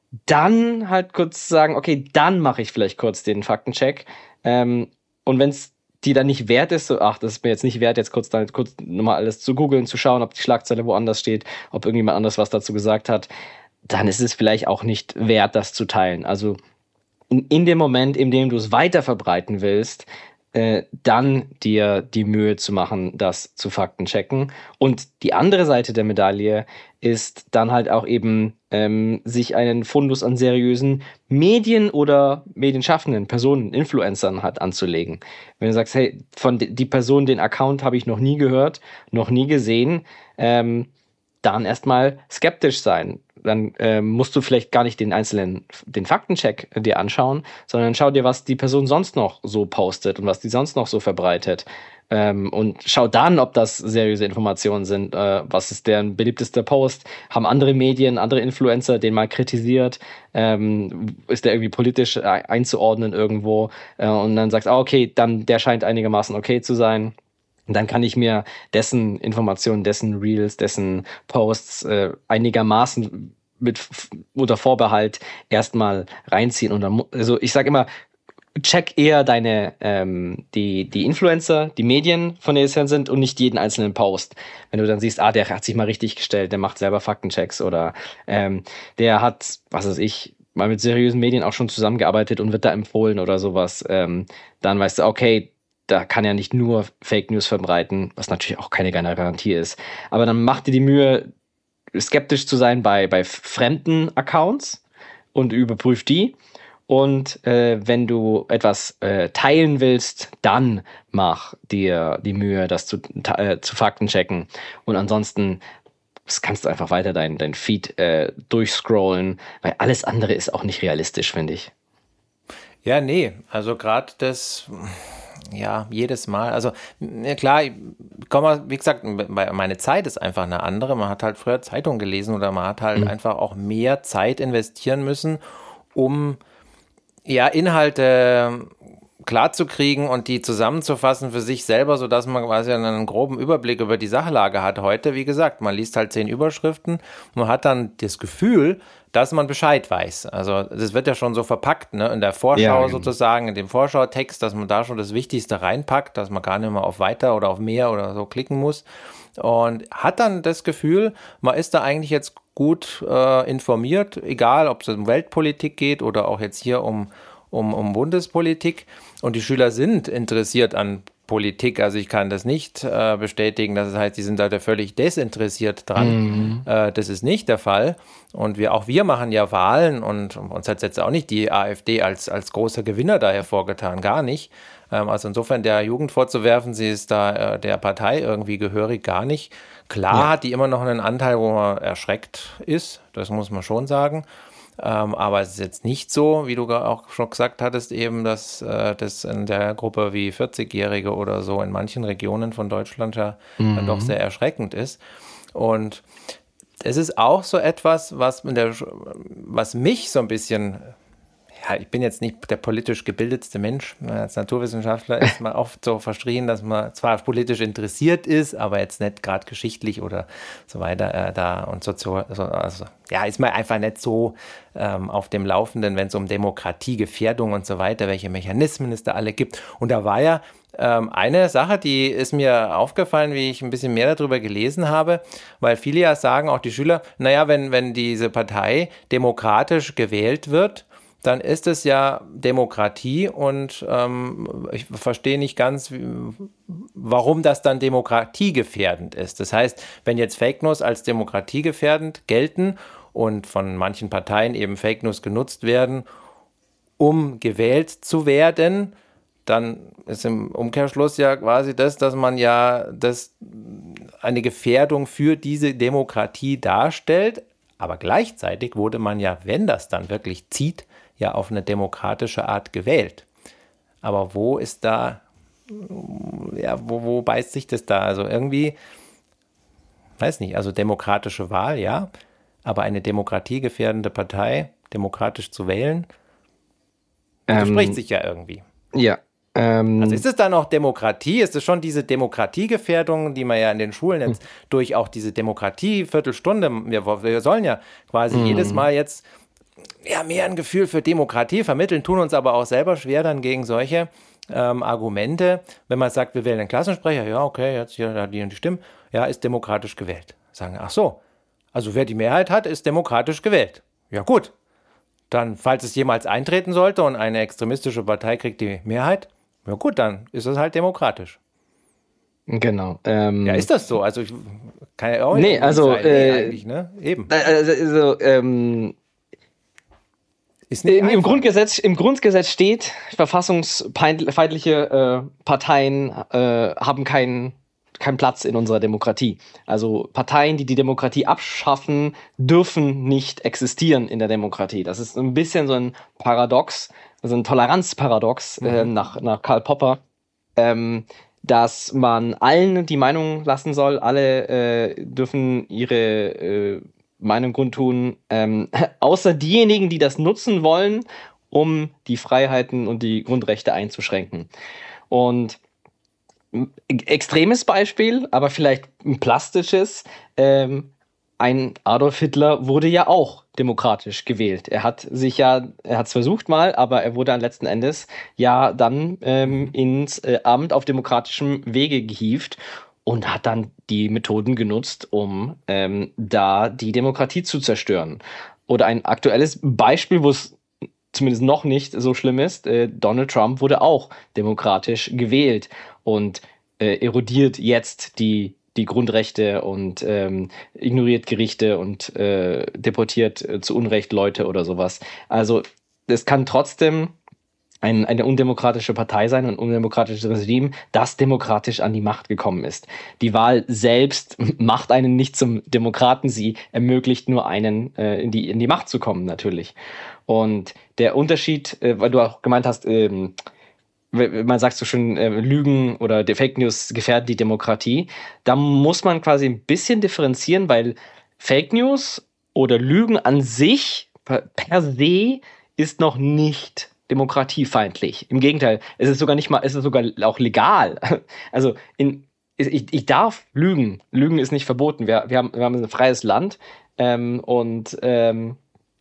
dann halt kurz sagen, okay, dann mache ich vielleicht kurz den Faktencheck. Ähm, und wenn es die dann nicht wert ist, so, ach, das ist mir jetzt nicht wert, jetzt kurz dann kurz nochmal alles zu googeln, zu schauen, ob die Schlagzeile woanders steht, ob irgendjemand anders was dazu gesagt hat, dann ist es vielleicht auch nicht wert, das zu teilen. Also in, in dem Moment, in dem du es weiter verbreiten willst, äh, dann dir die Mühe zu machen, das zu Fakten checken. Und die andere Seite der Medaille ist dann halt auch eben ähm, sich einen Fundus an seriösen Medien oder medienschaffenden Personen, Influencern halt anzulegen. Wenn du sagst, hey, von de- die Person, den Account habe ich noch nie gehört, noch nie gesehen, ähm, dann erstmal skeptisch sein. Dann ähm, musst du vielleicht gar nicht den einzelnen, den Faktencheck dir anschauen, sondern schau dir, was die Person sonst noch so postet und was die sonst noch so verbreitet. Ähm, und schau dann, ob das seriöse Informationen sind. Äh, was ist deren beliebtester Post? Haben andere Medien, andere Influencer den mal kritisiert? Ähm, ist der irgendwie politisch äh, einzuordnen irgendwo? Äh, und dann sagst du, ah, okay, dann der scheint einigermaßen okay zu sein. Und dann kann ich mir dessen Informationen, dessen Reels, dessen Posts äh, einigermaßen mit f- unter Vorbehalt erstmal reinziehen. Und dann, mu- also ich sage immer, check eher deine, ähm, die, die Influencer, die Medien, von denen es her sind und nicht jeden einzelnen Post. Wenn du dann siehst, ah, der hat sich mal richtig gestellt, der macht selber Faktenchecks oder ähm, der hat, was weiß ich, mal mit seriösen Medien auch schon zusammengearbeitet und wird da empfohlen oder sowas, ähm, dann weißt du, okay, da kann er nicht nur Fake News verbreiten, was natürlich auch keine Garantie ist. Aber dann mach dir die Mühe, skeptisch zu sein bei, bei fremden Accounts und überprüf die. Und äh, wenn du etwas äh, teilen willst, dann mach dir die Mühe, das zu, äh, zu Fakten checken. Und ansonsten das kannst du einfach weiter dein, dein Feed äh, durchscrollen, weil alles andere ist auch nicht realistisch, finde ich. Ja, nee, also gerade das, ja, jedes Mal, also ja klar, ich komm mal, wie gesagt, meine Zeit ist einfach eine andere. Man hat halt früher Zeitung gelesen oder man hat halt Mhm. einfach auch mehr Zeit investieren müssen, um ja, Inhalte klar zu kriegen und die zusammenzufassen für sich selber, sodass man quasi einen groben Überblick über die Sachlage hat. Heute, wie gesagt, man liest halt zehn Überschriften und hat dann das Gefühl, dass man Bescheid weiß. Also das wird ja schon so verpackt, ne? In der Vorschau Ja, genau. sozusagen, in dem Vorschautext, dass man da schon das Wichtigste reinpackt, dass man gar nicht mehr auf Weiter oder auf Mehr oder so klicken muss. Und hat dann das Gefühl, man ist da eigentlich jetzt gut äh, informiert, egal ob es um Weltpolitik geht oder auch jetzt hier um, um, um Bundespolitik. Und die Schüler sind interessiert an Politik. Also ich kann das nicht äh, bestätigen, dass es heißt, die sind da völlig desinteressiert dran. Mhm. Äh, das ist nicht der Fall. Und wir, auch wir machen ja Wahlen und uns hat jetzt auch nicht die AfD als, als großer Gewinner da hervorgetan, gar nicht. Ähm, also insofern der Jugend vorzuwerfen, sie ist da äh, der Partei irgendwie gehörig, gar nicht. Klar Ja. hat die immer noch einen Anteil, wo man erschreckt ist, das muss man schon sagen. Ähm, aber es ist jetzt nicht so, wie du auch schon gesagt hattest, eben, dass äh, das in der Gruppe wie vierzig-Jährige oder so in manchen Regionen von Deutschland ja dann doch sehr erschreckend ist. Und es ist auch so etwas, was, in der, was mich so ein bisschen, ja, ich bin jetzt nicht der politisch gebildetste Mensch. Als Naturwissenschaftler ist man oft so verstrichen, dass man zwar politisch interessiert ist, aber jetzt nicht gerade geschichtlich oder so weiter äh, da und so, also ja, ist man einfach nicht so ähm, auf dem Laufenden, wenn es um Demokratie, Gefährdung und so weiter, welche Mechanismen es da alle gibt. Und da war ja ähm, eine Sache, die ist mir aufgefallen, wie ich ein bisschen mehr darüber gelesen habe, weil viele ja sagen, auch die Schüler, naja, wenn, wenn diese Partei demokratisch gewählt wird, dann ist es ja Demokratie und ähm, ich verstehe nicht ganz, wie, warum das dann demokratiegefährdend ist. Das heißt, wenn jetzt Fake News als demokratiegefährdend gelten und von manchen Parteien eben Fake News genutzt werden, um gewählt zu werden, dann ist im Umkehrschluss ja quasi das, dass man ja das eine Gefährdung für diese Demokratie darstellt. Aber gleichzeitig wurde man ja, wenn das dann wirklich zieht, ja auf eine demokratische Art gewählt. Aber wo ist da, ja, wo, wo beißt sich das da? Also irgendwie, weiß nicht, also demokratische Wahl, ja, aber eine demokratiegefährdende Partei demokratisch zu wählen, widerspricht Ähm, sich ja irgendwie. ja. Ähm, Also ist es dann auch Demokratie? Ist es schon diese Demokratiegefährdung, die man ja in den Schulen jetzt durch auch diese Demokratie-Viertelstunde, wir, wir sollen ja quasi jedes Mal jetzt ja, mehr ein Gefühl für Demokratie vermitteln, tun uns aber auch selber schwer dann gegen solche ähm, Argumente, wenn man sagt, wir wählen einen Klassensprecher, ja, okay, jetzt hier hat die und die Stimmen, ja, ist demokratisch gewählt. Sagen, ach so, also wer die Mehrheit hat, ist demokratisch gewählt. Ja gut, dann, falls es jemals eintreten sollte und eine extremistische Partei kriegt die Mehrheit, ja gut, dann ist es halt demokratisch. genau. Ähm, Ja, ist das so? Also ich kann ja auch Nee, nicht also, sein. Nee, äh, eigentlich, ne? Eben. also, also, ähm, Ist nicht Im, im, einfach. Grundgesetz, Im Grundgesetz steht, verfassungsfeindliche äh, Parteien äh, haben keinen keinen Platz in unserer Demokratie. Also Parteien, die die Demokratie abschaffen, dürfen nicht existieren in der Demokratie. Das ist ein bisschen so ein Paradox, also ein Toleranzparadox äh, nach, nach Karl Popper, ähm, dass man allen die Meinung lassen soll, alle äh, dürfen ihre äh, Meinung kundtun, ähm, außer diejenigen, die das nutzen wollen, um die Freiheiten und die Grundrechte einzuschränken. Und extremes Beispiel, aber vielleicht ein plastisches. Ähm, ein Adolf Hitler wurde ja auch demokratisch gewählt. Er hat sich ja, er hat es versucht mal, aber er wurde dann letzten Endes ja dann ähm, ins äh, Amt auf demokratischem Wege gehievt und hat dann die Methoden genutzt, um ähm, da die Demokratie zu zerstören. Oder ein aktuelles Beispiel, wo es zumindest noch nicht so schlimm ist, äh, Donald Trump wurde auch demokratisch gewählt und äh, erodiert jetzt die, die Grundrechte und ähm, ignoriert Gerichte und äh, deportiert äh, zu Unrecht Leute oder sowas. Also es kann trotzdem ein, eine undemokratische Partei sein, ein undemokratisches Regime, das demokratisch an die Macht gekommen ist. Die Wahl selbst macht einen nicht zum Demokraten, sie ermöglicht nur einen, äh, in, die, in die Macht zu kommen, natürlich. Und der Unterschied, äh, weil du auch gemeint hast, ähm, man sagt so schön, äh, Lügen oder die Fake News gefährden die Demokratie, da muss man quasi ein bisschen differenzieren, weil Fake News oder Lügen an sich per, per se ist noch nicht demokratiefeindlich. Im Gegenteil, es ist sogar nicht mal, es ist sogar auch legal. Also in, ich, ich darf lügen. Lügen ist nicht verboten. Wir, wir, haben, wir haben ein freies Land ähm, und ähm,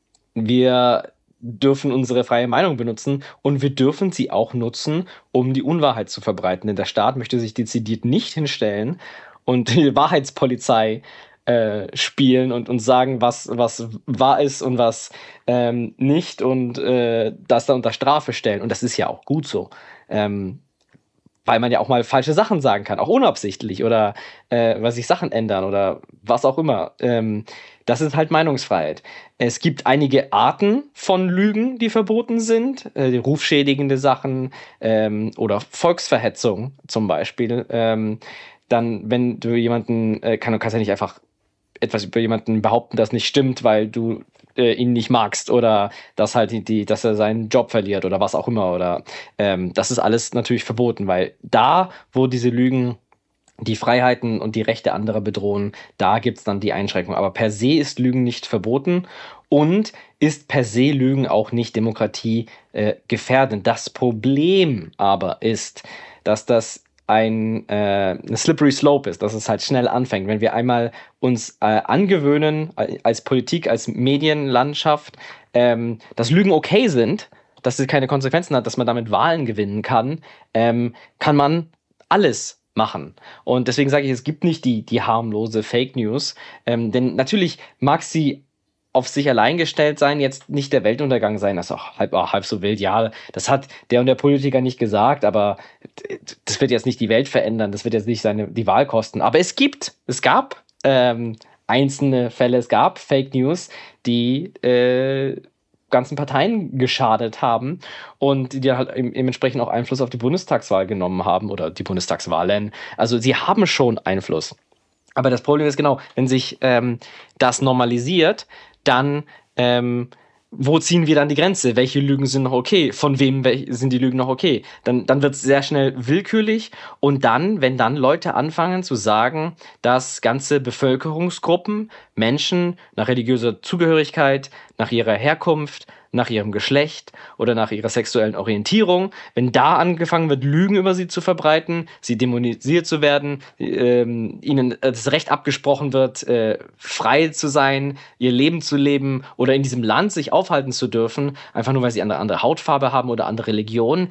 wir dürfen unsere freie Meinung benutzen und wir dürfen sie auch nutzen, um die Unwahrheit zu verbreiten. Denn der Staat möchte sich dezidiert nicht hinstellen und die Wahrheitspolizei äh, spielen und uns sagen, was, was wahr ist und was ähm, nicht und äh, das dann unter Strafe stellen. Und das ist ja auch gut so. Ähm, weil man ja auch mal falsche Sachen sagen kann, auch unabsichtlich oder äh, weil sich Sachen ändern oder was auch immer. Ähm, das ist halt Meinungsfreiheit. Es gibt einige Arten von Lügen, die verboten sind, äh, die rufschädigende Sachen ähm, oder Volksverhetzung zum Beispiel. Ähm, dann, wenn du jemanden, äh, kann, du kannst ja nicht einfach etwas über jemanden behaupten, das nicht stimmt, weil du äh, ihn nicht magst oder dass halt die, die, dass er seinen Job verliert oder was auch immer oder ähm, das ist alles natürlich verboten, weil da, wo diese Lügen die Freiheiten und die Rechte anderer bedrohen, da gibt's dann die Einschränkung. Aber per se ist Lügen nicht verboten und ist per se Lügen auch nicht Demokratie äh, gefährdend. Das Problem aber ist, dass das ein äh, eine slippery slope ist, dass es halt schnell anfängt. Wenn wir einmal uns äh, angewöhnen, äh, als Politik, als Medienlandschaft, ähm, dass Lügen okay sind, dass es keine Konsequenzen hat, dass man damit Wahlen gewinnen kann, ähm, kann man alles machen. Und deswegen sage ich, es gibt nicht die, die harmlose Fake News, ähm, denn natürlich mag sie auf sich allein gestellt sein, jetzt nicht der Weltuntergang sein, das ist auch halb, auch halb so wild, ja, das hat der und der Politiker nicht gesagt, aber das wird jetzt nicht die Welt verändern, das wird jetzt nicht seine, die Wahl kosten, aber es gibt, es gab ähm, einzelne Fälle, es gab Fake News, die äh, ganzen Parteien geschadet haben und die halt entsprechend auch Einfluss auf die Bundestagswahl genommen haben oder die Bundestagswahlen, also sie haben schon Einfluss. Aber das Problem ist genau, wenn sich ähm, das normalisiert, dann, ähm, wo ziehen wir dann die Grenze? Welche Lügen sind noch okay? Von wem sind die Lügen noch okay? Dann, dann wird es sehr schnell willkürlich und dann, wenn dann Leute anfangen zu sagen, dass ganze Bevölkerungsgruppen, Menschen nach religiöser Zugehörigkeit, nach ihrer Herkunft, nach ihrem Geschlecht oder nach ihrer sexuellen Orientierung, wenn da angefangen wird, Lügen über sie zu verbreiten, sie dämonisiert zu werden, ähm, ihnen das Recht abgesprochen wird, äh, frei zu sein, ihr Leben zu leben oder in diesem Land sich aufhalten zu dürfen, einfach nur, weil sie eine andere Hautfarbe haben oder andere Religion,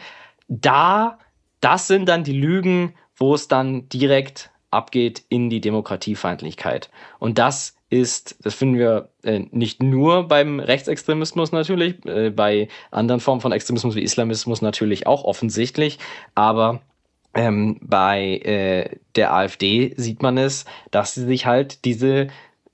da, das sind dann die Lügen, wo es dann direkt abgeht in die Demokratiefeindlichkeit. Und das ist, das finden wir äh, nicht nur beim Rechtsextremismus natürlich, äh, bei anderen Formen von Extremismus wie Islamismus natürlich auch offensichtlich, aber ähm, bei äh, der AfD sieht man es, dass sie sich halt diese,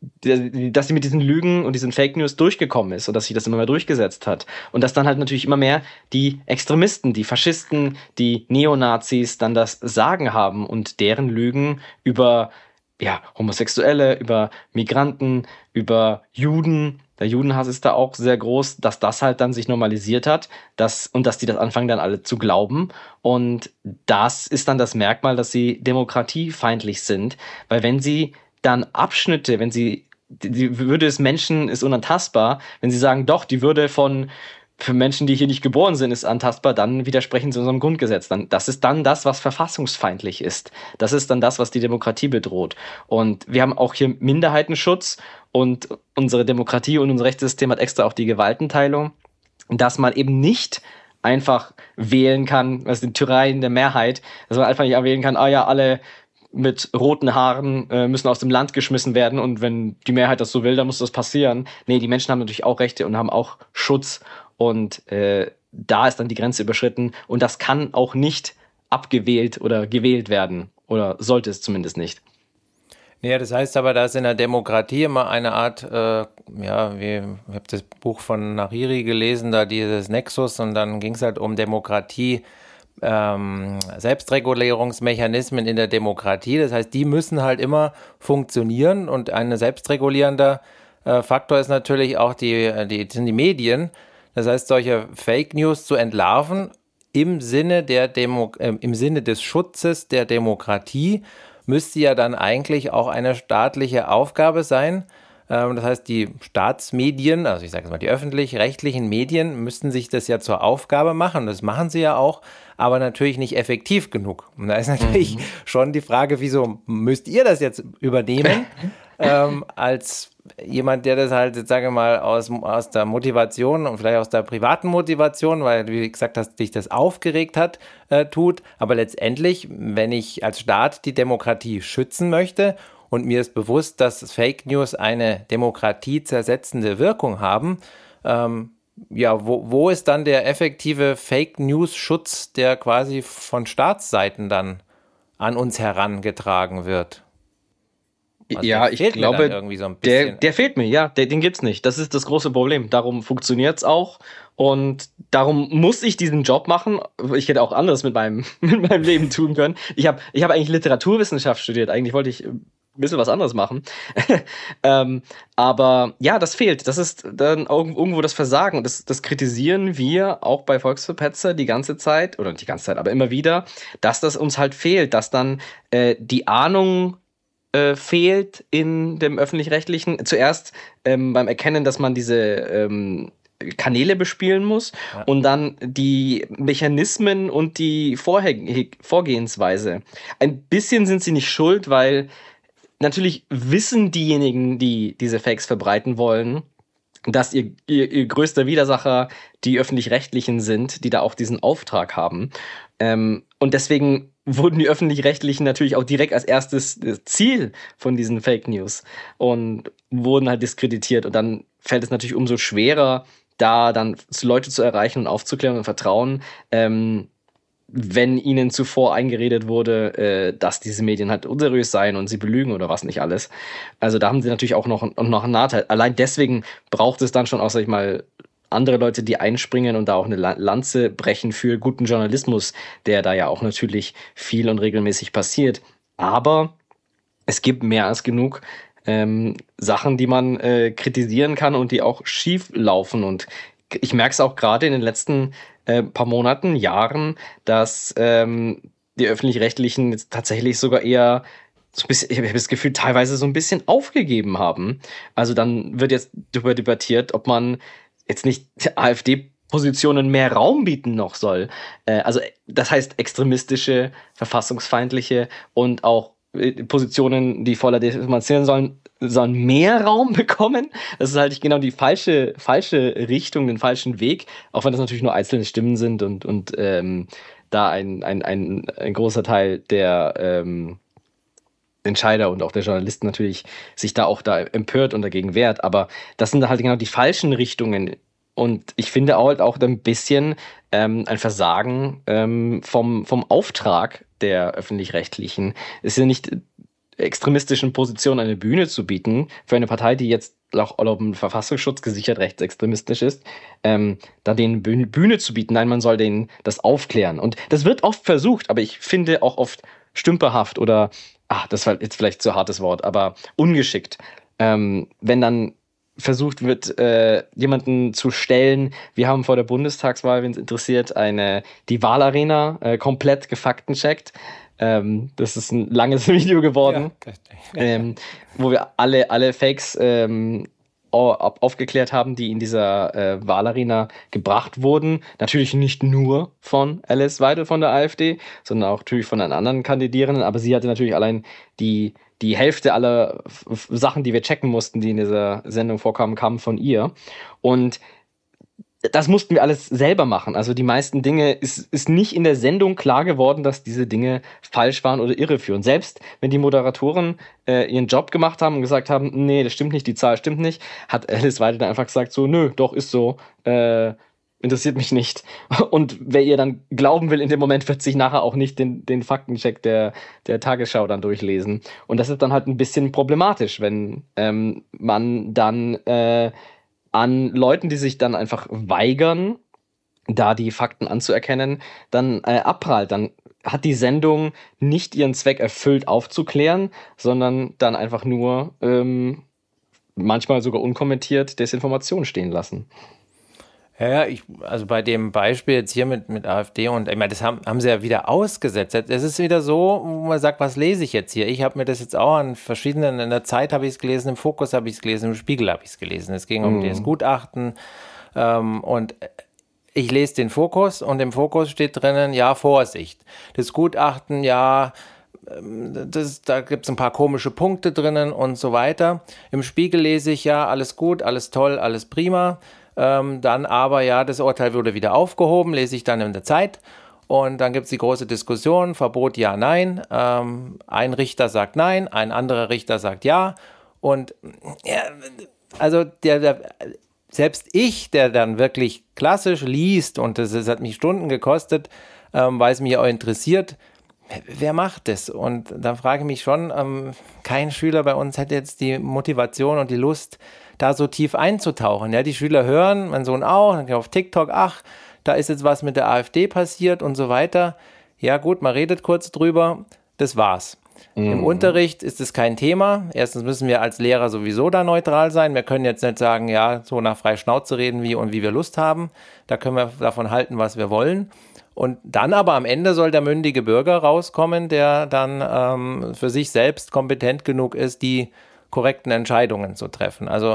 dass sie mit diesen Lügen und diesen Fake News durchgekommen ist und dass sie das immer mehr durchgesetzt hat. Und dass dann halt natürlich immer mehr die Extremisten, die Faschisten, die Neonazis dann das Sagen haben und deren Lügen über ja, Homosexuelle, über Migranten, über Juden, der Judenhass ist da auch sehr groß, dass das halt dann sich normalisiert hat, dass, und dass die das anfangen dann alle zu glauben. Und das ist dann das Merkmal, dass sie demokratiefeindlich sind, weil wenn sie dann Abschnitte, wenn sie, die Würde des Menschen ist unantastbar, wenn sie sagen, doch, die Würde von für Menschen, die hier nicht geboren sind, ist antastbar, dann widersprechen sie unserem Grundgesetz. Dann, das ist dann das, was verfassungsfeindlich ist. Das ist dann das, was die Demokratie bedroht. Und wir haben auch hier Minderheitenschutz und unsere Demokratie und unser Rechtssystem hat extra auch die Gewaltenteilung, dass man eben nicht einfach wählen kann, was den Tyrannen der Mehrheit, dass man einfach nicht wählen kann, ah ja, alle mit roten Haaren äh, müssen aus dem Land geschmissen werden und wenn die Mehrheit das so will, dann muss das passieren. Nee, die Menschen haben natürlich auch Rechte und haben auch Schutz und äh, da ist dann die Grenze überschritten und das kann auch nicht abgewählt oder gewählt werden oder sollte es zumindest nicht. Ja, das heißt aber, dass in der Demokratie immer eine Art, äh, ja, wie, ich habe das Buch von Nariri gelesen, da dieses Nexus und dann ging es halt um Demokratie, ähm, Selbstregulierungsmechanismen in der Demokratie. Das heißt, die müssen halt immer funktionieren und ein selbstregulierender äh, Faktor ist natürlich auch die, die, sind die Medien. Das heißt, solche Fake News zu entlarven im Sinne der Demo, äh, im Sinne des Schutzes der Demokratie müsste ja dann eigentlich auch eine staatliche Aufgabe sein. Ähm, das heißt, die Staatsmedien, also ich sage jetzt mal die öffentlich-rechtlichen Medien, müssten sich das ja zur Aufgabe machen. Das machen sie ja auch, aber natürlich nicht effektiv genug. Und da ist natürlich mhm. schon die Frage, wieso müsst ihr das jetzt übernehmen? ähm, als jemand, der das halt, jetzt sage ich mal, aus, aus der Motivation und vielleicht aus der privaten Motivation, weil du, wie gesagt hast, dich das aufgeregt hat, äh, tut. Aber letztendlich, wenn ich als Staat die Demokratie schützen möchte und mir ist bewusst, dass Fake News eine demokratiezersetzende Wirkung haben, ähm, ja, wo, wo ist dann der effektive Fake News Schutz, der quasi von Staatsseiten dann an uns herangetragen wird? Also ja, ich glaube, irgendwie so ein der, der fehlt mir, ja, der, den gibt's nicht. Das ist das große Problem. Darum funktioniert's auch und darum muss ich diesen Job machen. Ich hätte auch anderes mit meinem, mit meinem Leben tun können. Ich habe ich hab eigentlich Literaturwissenschaft studiert. Eigentlich wollte ich ein bisschen was anderes machen. ähm, aber ja, das fehlt. Das ist dann irgendwo das Versagen. Und das, das kritisieren wir auch bei Volksverpetzer die ganze Zeit, oder nicht die ganze Zeit, aber immer wieder, dass das uns halt fehlt, dass dann äh, die Ahnung Äh, fehlt in dem Öffentlich-Rechtlichen. Zuerst ähm, beim Erkennen, dass man diese ähm, Kanäle bespielen muss ja. und dann die Mechanismen und die Vorhe- Vorgehensweise. Ein bisschen sind sie nicht schuld, weil natürlich wissen diejenigen, die diese Fakes verbreiten wollen, dass ihr, ihr, ihr größter Widersacher die Öffentlich-Rechtlichen sind, die da auch diesen Auftrag haben. Ähm, und deswegen wurden die Öffentlich-Rechtlichen natürlich auch direkt als erstes Ziel von diesen Fake News und wurden halt diskreditiert. Und dann fällt es natürlich umso schwerer, da dann Leute zu erreichen und aufzuklären und vertrauen, ähm, wenn ihnen zuvor eingeredet wurde, äh, dass diese Medien halt unseriös seien und sie belügen oder was nicht alles. Also da haben sie natürlich auch noch, noch einen Nachteil. Allein deswegen braucht es dann schon auch, sag ich mal, andere Leute, die einspringen und da auch eine Lanze brechen für guten Journalismus, der da ja auch natürlich viel und regelmäßig passiert. Aber es gibt mehr als genug ähm, Sachen, die man äh, kritisieren kann und die auch schief laufen. Und ich merke es auch gerade in den letzten äh, paar Monaten, Jahren, dass ähm, die Öffentlich-Rechtlichen jetzt tatsächlich sogar eher so ein bisschen, ich habe das Gefühl, teilweise so ein bisschen aufgegeben haben. Also dann wird jetzt darüber debattiert, ob man jetzt nicht AfD-Positionen mehr Raum bieten noch soll. Äh, also das heißt extremistische, verfassungsfeindliche und auch äh, Positionen, die voller Desinformation sollen, sollen mehr Raum bekommen. Das ist halt genau die falsche, falsche Richtung, den falschen Weg, auch wenn das natürlich nur einzelne Stimmen sind und, und ähm, da ein, ein, ein, ein großer Teil der ähm, Entscheider und auch der Journalisten natürlich sich da auch da empört und dagegen wehrt, aber das sind halt genau die falschen Richtungen und ich finde auch halt auch ein bisschen ähm, ein Versagen ähm, vom, vom Auftrag der Öffentlich-Rechtlichen. Es ist ja nicht extremistischen Positionen eine Bühne zu bieten für eine Partei, die jetzt auch im Verfassungsschutz gesichert rechtsextremistisch ist, ähm, da denen Bühne, Bühne zu bieten. Nein, man soll denen das aufklären und das wird oft versucht, aber ich finde auch oft stümperhaft oder ah, das war jetzt vielleicht zu hartes Wort, aber ungeschickt. Ähm, wenn dann versucht wird, äh, jemanden zu stellen, wir haben vor der Bundestagswahl, wenn es interessiert, eine, die Wahlarena äh, komplett gefaktencheckt. Ähm, das ist ein langes Video geworden, ja. ähm, wo wir alle, alle Fakes ähm, aufgeklärt haben, die in dieser äh, Wahlarena gebracht wurden. Natürlich nicht nur von Alice Weidel von der AfD, sondern auch natürlich von den anderen Kandidierenden. Aber sie hatte natürlich allein die, die Hälfte aller F- Sachen, die wir checken mussten, die in dieser Sendung vorkamen, kamen von ihr. Und das mussten wir alles selber machen. Also die meisten Dinge ist, ist nicht in der Sendung klar geworden, dass diese Dinge falsch waren oder irreführend. Selbst wenn die Moderatoren äh, ihren Job gemacht haben und gesagt haben, nee, das stimmt nicht, die Zahl stimmt nicht, hat Alice Weidel dann einfach gesagt so, nö, doch, ist so, äh, interessiert mich nicht. Und wer ihr dann glauben will in dem Moment, wird sich nachher auch nicht den, den Faktencheck der, der Tagesschau dann durchlesen. Und das ist dann halt ein bisschen problematisch, wenn ähm, man dann äh, an Leuten, die sich dann einfach weigern, da die Fakten anzuerkennen, dann äh, abprallt. Dann hat die Sendung nicht ihren Zweck erfüllt, aufzuklären, sondern dann einfach nur ähm, manchmal sogar unkommentiert Desinformation stehen lassen. Ja, ja, ich, also bei dem Beispiel jetzt hier mit, mit AfD und ich meine, das haben, haben sie ja wieder ausgesetzt. Es ist wieder so, wo man sagt, was lese ich jetzt hier? Ich habe mir das jetzt auch an verschiedenen, in der Zeit habe ich es gelesen, im Fokus habe ich es gelesen, im Spiegel habe ich es gelesen. Es ging um Mhm. das Gutachten ähm, und ich lese den Fokus und im Fokus steht drinnen, ja, Vorsicht. Das Gutachten, ja, das, da gibt es ein paar komische Punkte drinnen und so weiter. Im Spiegel lese ich, ja, alles gut, alles toll, alles prima. Ähm, dann aber, ja, das Urteil wurde wieder aufgehoben, lese ich dann in der Zeit. Und dann gibt es die große Diskussion, Verbot ja, nein. Ähm, ein Richter sagt nein, ein anderer Richter sagt ja. Und ja, also der, der, selbst ich, der dann wirklich klassisch liest, und das, das hat mich Stunden gekostet, ähm, weil es mich auch interessiert, wer macht das? Und dann frage ich mich schon, ähm, kein Schüler bei uns hätte jetzt die Motivation und die Lust, da so tief einzutauchen. Ja, die Schüler hören, mein Sohn auch, dann geht auf TikTok, ach, da ist jetzt was mit der AfD passiert und so weiter. Ja gut, man redet kurz drüber, das war's. Mhm. Im Unterricht ist es kein Thema. Erstens müssen wir als Lehrer sowieso da neutral sein. Wir können jetzt nicht sagen, ja, so nach frei Schnauze reden, wie und wie wir Lust haben. Da können wir davon halten, was wir wollen. Und dann aber am Ende soll der mündige Bürger rauskommen, der dann ähm, für sich selbst kompetent genug ist, die korrekten Entscheidungen zu treffen. Also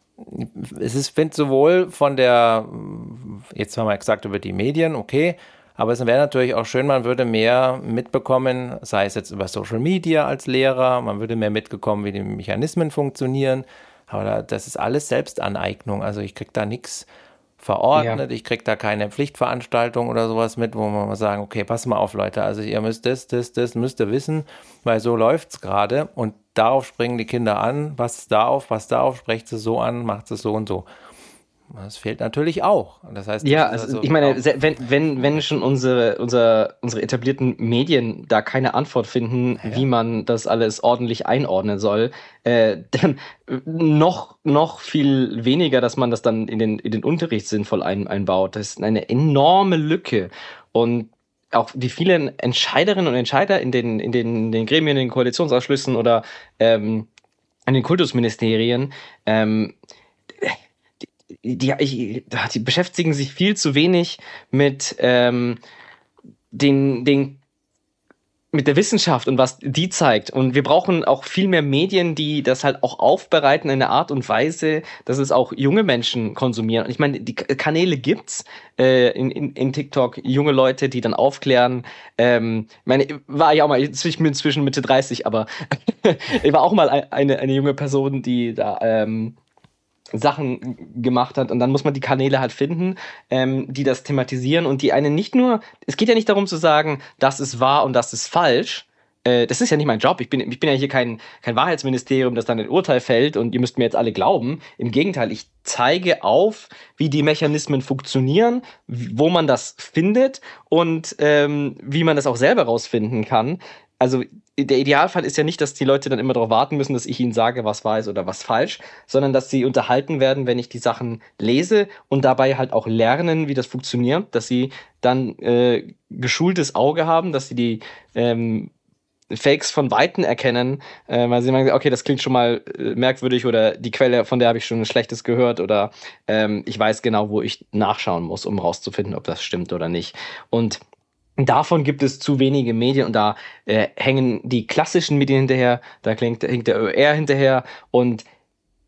es ist, finde sowohl von der, jetzt haben wir gesagt über die Medien, okay, aber es wäre natürlich auch schön, man würde mehr mitbekommen, sei es jetzt über Social Media als Lehrer, man würde mehr mitbekommen, wie die Mechanismen funktionieren, aber das ist alles Selbstaneignung, also ich kriege da nichts verordnet, ja. Ich kriege da keine Pflichtveranstaltung oder sowas mit, wo man mal sagen, okay, pass mal auf, Leute, also ihr müsst das, das, das, müsst ihr wissen, weil so läuft's gerade und darauf springen die Kinder an, was da auf, was da auf, sprecht sie so an, macht es so und so. Das fehlt natürlich auch. Das heißt, ja, das also, also ich meine, wenn, wenn, wenn schon unsere, unsere, unsere etablierten Medien da keine Antwort finden, ja. wie man das alles ordentlich einordnen soll, äh, dann noch, noch viel weniger, dass man das dann in den, in den Unterricht sinnvoll ein, einbaut. Das ist eine enorme Lücke. Und auch die vielen Entscheiderinnen und Entscheider in den, in den, in den Gremien, in den Koalitionsausschüssen oder ähm, in den Kultusministerien, ähm, Die, die, die beschäftigen sich viel zu wenig mit ähm, den, den, mit der Wissenschaft und was die zeigt. Und wir brauchen auch viel mehr Medien, die das halt auch aufbereiten in einer Art und Weise, dass es auch junge Menschen konsumieren. Und ich meine, die Kanäle gibt's äh, in, in, in TikTok, junge Leute, die dann aufklären. Ähm, ich meine, war ich auch mal, ich bin inzwischen Mitte dreißig, aber ich war auch mal eine, eine junge Person, die da ähm, Sachen gemacht hat und dann muss man die Kanäle halt finden, ähm, die das thematisieren und die einen nicht nur, es geht ja nicht darum zu sagen, das ist wahr und das ist falsch, äh, das ist ja nicht mein Job, ich bin, ich bin ja hier kein, kein Wahrheitsministerium, das dann ein Urteil fällt und ihr müsst mir jetzt alle glauben, im Gegenteil, ich zeige auf, wie die Mechanismen funktionieren, wo man das findet und ähm, wie man das auch selber rausfinden kann. Also der Idealfall ist ja nicht, dass die Leute dann immer darauf warten müssen, dass ich ihnen sage, was wahr ist oder was falsch, sondern dass sie unterhalten werden, wenn ich die Sachen lese und dabei halt auch lernen, wie das funktioniert, dass sie dann äh, geschultes Auge haben, dass sie die ähm, Fakes von Weitem erkennen, äh, weil sie sagen, okay, das klingt schon mal äh, merkwürdig oder die Quelle, von der habe ich schon Schlechtes gehört oder ähm, ich weiß genau, wo ich nachschauen muss, um rauszufinden, ob das stimmt oder nicht. Und davon gibt es zu wenige Medien und da äh, hängen die klassischen Medien hinterher, da klingt, hängt der O E R hinterher und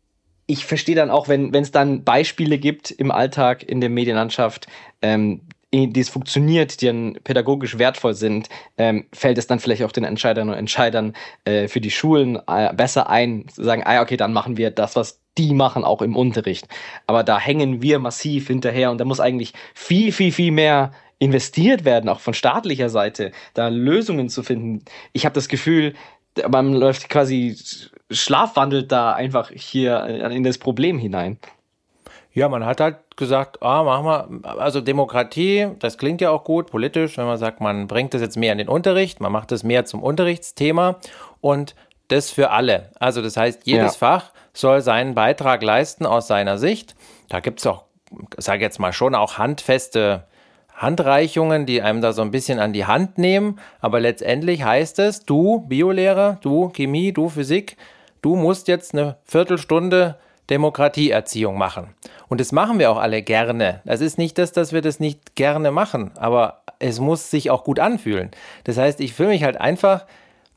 ich verstehe dann auch, wenn es dann Beispiele gibt im Alltag, in der Medienlandschaft, ähm, die es funktioniert, die dann pädagogisch wertvoll sind, ähm, fällt es dann vielleicht auch den Entscheidern und Entscheidern äh, für die Schulen äh, besser ein, zu sagen, ah, okay, dann machen wir das, was die machen, auch im Unterricht. Aber da hängen wir massiv hinterher und da muss eigentlich viel, viel, viel mehr investiert werden, auch von staatlicher Seite, da Lösungen zu finden. Ich habe das Gefühl, man läuft quasi, schlafwandelt da einfach hier in das Problem hinein. Ja, man hat halt gesagt, ah, machen wir, also Demokratie, das klingt ja auch gut, politisch, wenn man sagt, man bringt das jetzt mehr in den Unterricht, man macht das mehr zum Unterrichtsthema und das für alle. Also das heißt, jedes Ja. Fach soll seinen Beitrag leisten aus seiner Sicht. Da gibt es auch, sage jetzt mal schon, auch handfeste Handreichungen, die einem da so ein bisschen an die Hand nehmen. Aber letztendlich heißt es, du Biolehrer, du Chemie, du Physik, du musst jetzt eine Viertelstunde Demokratieerziehung machen. Und das machen wir auch alle gerne. Das ist nicht das, dass wir das nicht gerne machen, aber es muss sich auch gut anfühlen. Das heißt, ich fühle mich halt einfach,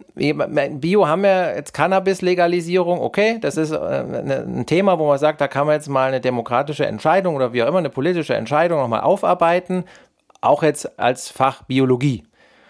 Bio haben wir jetzt Cannabis-Legalisierung, okay, das ist ein Thema, wo man sagt, da kann man jetzt mal eine demokratische Entscheidung oder wie auch immer eine politische Entscheidung nochmal aufarbeiten, auch jetzt als Fach Biologie.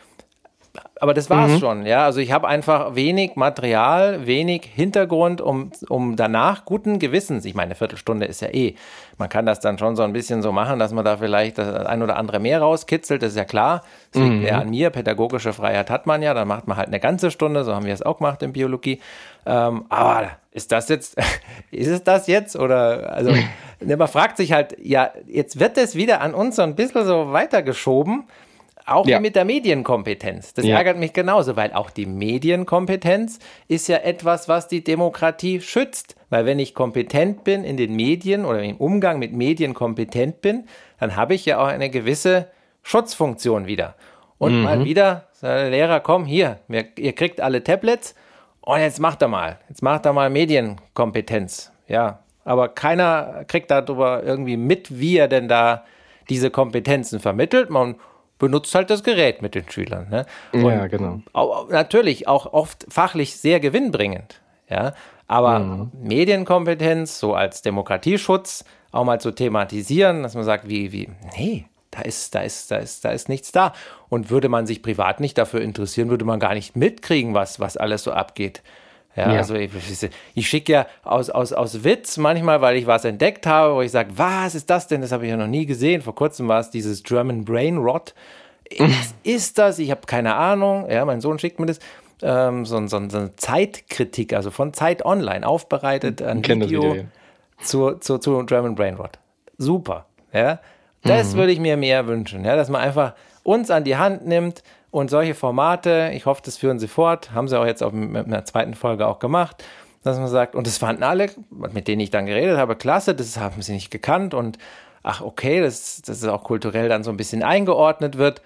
Aber das war's Mhm. schon, ja. Also ich habe einfach wenig Material, wenig Hintergrund, um, um danach guten Gewissens, ich meine, eine Viertelstunde ist ja eh, man kann das dann schon so ein bisschen so machen, dass man da vielleicht das ein oder andere mehr rauskitzelt, das ist ja klar. Das liegt Mhm. eher an mir, pädagogische Freiheit hat man ja, dann macht man halt eine ganze Stunde, so haben wir es auch gemacht in Biologie. Ähm, aber ist das jetzt, ist es das jetzt? Oder, also, man fragt sich halt, ja, jetzt wird es wieder an uns so ein bisschen so weitergeschoben. Auch Ja. wie mit der Medienkompetenz. Das Ja. ärgert mich genauso, weil auch die Medienkompetenz ist ja etwas, was die Demokratie schützt. Weil wenn ich kompetent bin in den Medien oder im Umgang mit Medien kompetent bin, dann habe ich ja auch eine gewisse Schutzfunktion wieder. Und Mhm. mal wieder, sagt der Lehrer, komm hier, wir, ihr kriegt alle Tablets und jetzt macht er mal, jetzt macht er mal Medienkompetenz. Ja, aber keiner kriegt darüber irgendwie mit, wie er denn da diese Kompetenzen vermittelt. Man benutzt halt das Gerät mit den Schülern. Ne? Und Ja, genau. Auch, natürlich auch oft fachlich sehr gewinnbringend. Ja? Aber Mhm. Medienkompetenz, so als Demokratieschutz, auch mal zu thematisieren, dass man sagt, wie, wie, nee, da ist, da ist, da ist, da ist nichts da. Und würde man sich privat nicht dafür interessieren, würde man gar nicht mitkriegen, was, was alles so abgeht. Ja, Ja. also ich, ich schicke ja aus, aus, aus Witz manchmal, weil ich was entdeckt habe, wo ich sage, was ist das denn? Das habe ich ja noch nie gesehen. Vor kurzem war es dieses German Brain Rot. Was ist das? Ich habe keine Ahnung. Ja, mein Sohn schickt mir das. Ähm, so, so, so eine Zeitkritik, also von Zeit Online, aufbereitet an Ich kenn das Video, Video, ja. zu, zu, zu German Brain Rot. Super. Ja, das würde ich mir mehr wünschen, ja, dass man einfach uns an die Hand nimmt und solche Formate, ich hoffe, das führen sie fort, haben sie auch jetzt auch mit einer zweiten Folge auch gemacht, dass man sagt, und das fanden alle, mit denen ich dann geredet habe, klasse, das haben sie nicht gekannt und ach okay, dass das auch kulturell dann so ein bisschen eingeordnet wird,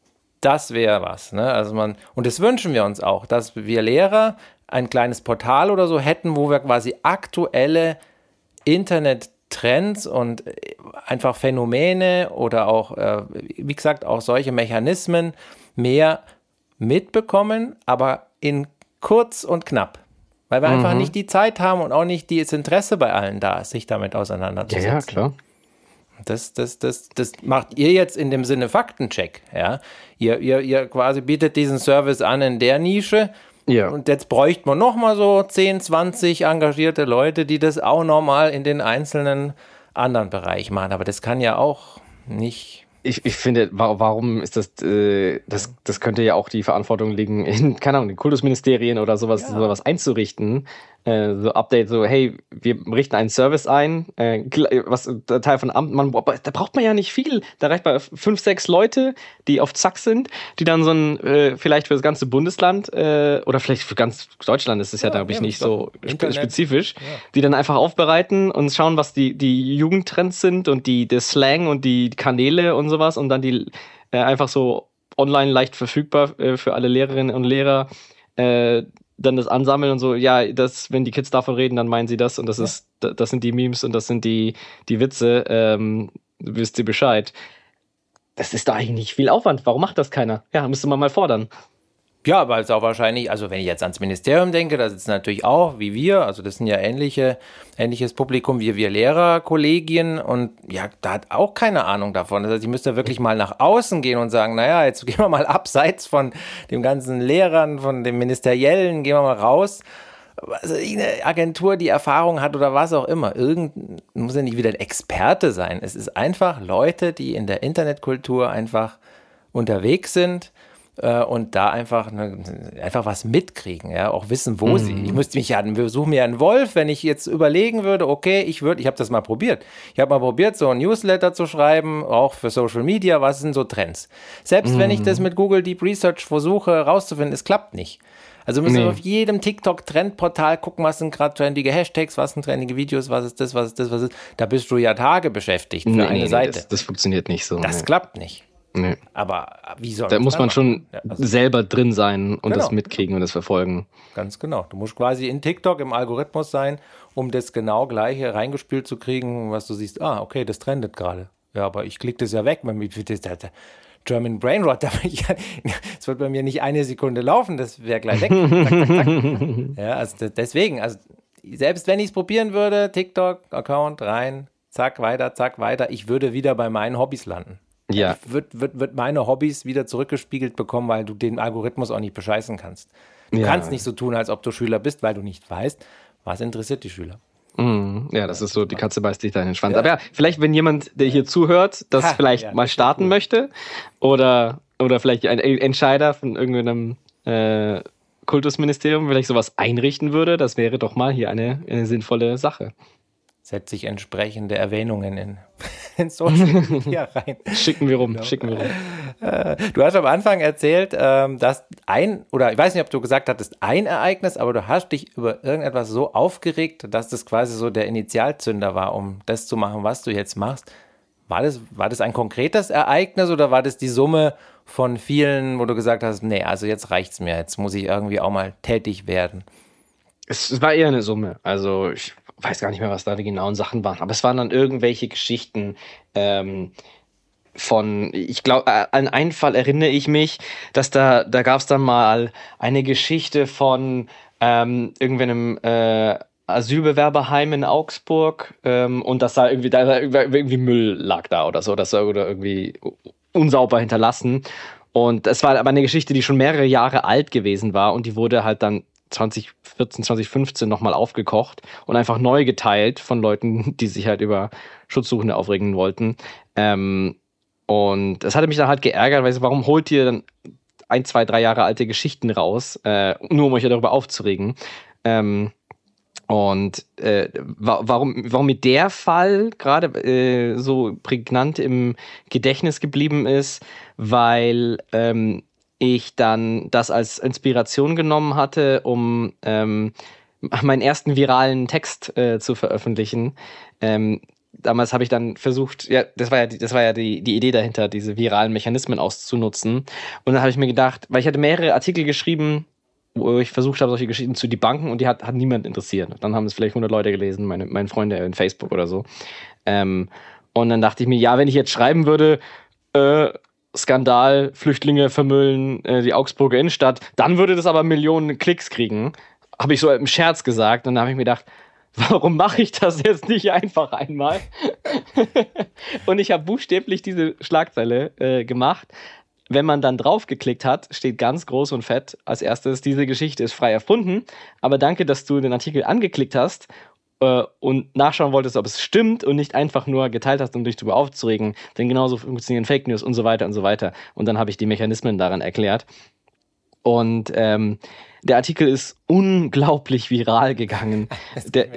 das wäre was, ne? Also man, und das wünschen wir uns auch, dass wir Lehrer ein kleines Portal oder so hätten, wo wir quasi aktuelle Internettrends und einfach Phänomene oder auch, äh, wie gesagt, auch solche Mechanismen mehr mitbekommen, aber in kurz und knapp. Weil wir Mhm. einfach nicht die Zeit haben und auch nicht das Interesse bei allen da ist, sich damit Ja, auseinanderzusetzen. ja, klar. Das, das, das, das macht ihr jetzt in dem Sinne Faktencheck. Ja? Ihr, ihr, ihr quasi bietet diesen Service an in der Nische. Ja. Und jetzt bräuchte man nochmal so zehn, zwanzig engagierte Leute, die das auch nochmal in den einzelnen anderen Bereich machen. Aber das kann ja auch nicht. Ich, ich finde, wa- warum ist das, äh, das, das könnte ja auch die Verantwortung liegen, in, keine Ahnung, den Kultusministerien oder sowas, Ja. sowas einzurichten. Äh, so Update, so, hey, wir richten einen Service ein, äh, gl- was der Teil von Amt, man, da braucht man ja nicht viel. Da reicht bei fünf, sechs Leute, die auf Zack sind, die dann so ein, äh, vielleicht für das ganze Bundesland, äh, oder vielleicht für ganz Deutschland ist es ja, Ja, glaube ich, ja, nicht ist doch so spe Internet. spezifisch, die dann einfach aufbereiten und schauen, was die, die Jugendtrends sind und die, der Slang und die Kanäle und sowas und dann die äh, einfach so online leicht verfügbar äh, für alle Lehrerinnen und Lehrer äh, dann das ansammeln und so, ja, das, wenn die Kids davon reden, dann meinen sie das und das Ja. ist, da- das sind die Memes und das sind die, die Witze, ähm, wisst ihr Bescheid. Das ist doch eigentlich nicht viel Aufwand. Warum macht das keiner? Ja, müsste man mal fordern. Ja, weil es auch wahrscheinlich, also wenn ich jetzt ans Ministerium denke, da sitzen natürlich auch, wie wir, also das sind ja ähnliche, ähnliches Publikum wie wir Lehrerkollegien und ja, da hat auch keine Ahnung davon. Das heißt, ich müsste wirklich mal nach außen gehen und sagen, naja, jetzt gehen wir mal abseits von dem ganzen Lehrern, von dem Ministeriellen, gehen wir mal raus. Also eine Agentur, die Erfahrung hat oder was auch immer, irgend muss ja nicht wieder ein Experte sein. Es ist einfach Leute, die in der Internetkultur einfach unterwegs sind und da einfach, ne, einfach was mitkriegen, ja, auch wissen, wo mhm. sie. Ich müsste mich ja, wir suchen mir einen Wolf, wenn ich jetzt überlegen würde, okay, ich würde, ich habe das mal probiert. Ich habe mal probiert, so ein Newsletter zu schreiben, auch für Social Media, was sind so Trends. Selbst mhm. wenn ich das mit Google Deep Research versuche rauszufinden, es klappt nicht. Also müssen nee. wir auf jedem TikTok-Trendportal gucken, was sind gerade trendige Hashtags, was sind trendige Videos, was ist das, was ist das, was ist. Da bist du ja Tage beschäftigt für nee, eine nee, Seite. Das, das funktioniert nicht so. Das nee. klappt nicht. Nee. Aber wie soll Da muss man schon ja, also selber drin sein und genau. das mitkriegen und das verfolgen. Ganz genau. Du musst quasi in TikTok im Algorithmus sein, um das genau Gleiche reingespielt zu kriegen, was du siehst. Ah, okay, das trendet gerade. Ja, aber ich klicke das ja weg. Das German Brain Rot. Es wird bei mir nicht eine Sekunde laufen, das wäre gleich weg. Zack, zack, zack. Ja, also deswegen, also selbst wenn ich es probieren würde, TikTok-Account rein, zack, weiter, zack, weiter, ich würde wieder bei meinen Hobbys landen. Ja. Ich würde würd, würd meine Hobbys wieder zurückgespiegelt bekommen, weil du den Algorithmus auch nicht bescheißen kannst. Du ja. kannst nicht so tun, als ob du Schüler bist, weil du nicht weißt, was interessiert die Schüler. Mm, ja, das ist so, die Katze beißt sich da in den Schwanz. Ja. Aber ja, vielleicht, wenn jemand, der hier zuhört, das ha, vielleicht ja, mal das starten cool. möchte oder, oder vielleicht ein Entscheider von irgendeinem äh, Kultusministerium vielleicht sowas einrichten würde, das wäre doch mal hier eine, eine sinnvolle Sache. Setzt sich entsprechende Erwähnungen in, in Social Media rein. Schicken wir rum, genau. schicken wir rum. Du hast am Anfang erzählt, dass ein, oder ich weiß nicht, ob du gesagt hattest, ein Ereignis, aber du hast dich über irgendetwas so aufgeregt, dass das quasi so der Initialzünder war, um das zu machen, was du jetzt machst. War das, war das ein konkretes Ereignis oder war das die Summe von vielen, wo du gesagt hast, nee, also jetzt reicht's mir, jetzt muss ich irgendwie auch mal tätig werden? Es war eher eine Summe, also ich weiß gar nicht mehr, was da die genauen Sachen waren, aber es waren dann irgendwelche Geschichten ähm, von, ich glaube, an einen Fall erinnere ich mich, dass da, da gab es dann mal eine Geschichte von ähm, irgendeinem äh, Asylbewerberheim in Augsburg ähm, und dass da irgendwie, da irgendwie Müll lag da oder so, das oder irgendwie unsauber hinterlassen. Und es war aber eine Geschichte, die schon mehrere Jahre alt gewesen war und die wurde halt dann zwanzig vierzehn, zwanzig fünfzehn nochmal aufgekocht und einfach neu geteilt von Leuten, die sich halt über Schutzsuchende aufregen wollten. Ähm, und das hatte mich dann halt geärgert, weil ich so, warum holt ihr dann ein, zwei, drei Jahre alte Geschichten raus, äh, nur um euch ja darüber aufzuregen? Ähm, und äh, wa- warum, warum mir der Fall gerade äh, so prägnant im Gedächtnis geblieben ist, weil ähm, ich dann das als Inspiration genommen hatte, um ähm, meinen ersten viralen Text äh, zu veröffentlichen. Ähm, damals habe ich dann versucht, ja, das war ja, die, das war ja die, die Idee dahinter, diese viralen Mechanismen auszunutzen. Und dann habe ich mir gedacht, weil ich hatte mehrere Artikel geschrieben, wo ich versucht habe, solche Geschichten zu debunken und die hat, hat niemand interessiert. Dann haben es vielleicht hundert Leute gelesen, meine, meine Freunde in Facebook oder so. Ähm, und dann dachte ich mir, ja, wenn ich jetzt schreiben würde, äh, Skandal, Flüchtlinge vermüllen äh, die Augsburger Innenstadt, dann würde das aber Millionen Klicks kriegen. Habe ich so im Scherz gesagt. Und dann habe ich mir gedacht, warum mache ich das jetzt nicht einfach einmal? Und ich habe buchstäblich diese Schlagzeile äh, gemacht. Wenn man dann draufgeklickt hat, steht ganz groß und fett als erstes, diese Geschichte ist frei erfunden. Aber danke, dass du den Artikel angeklickt hast und nachschauen wolltest, ob es stimmt und nicht einfach nur geteilt hast, um dich darüber aufzuregen, denn genauso funktionieren Fake News und so weiter und so weiter. Und dann habe ich die Mechanismen daran erklärt. Und ähm, der Artikel ist unglaublich viral gegangen. Der,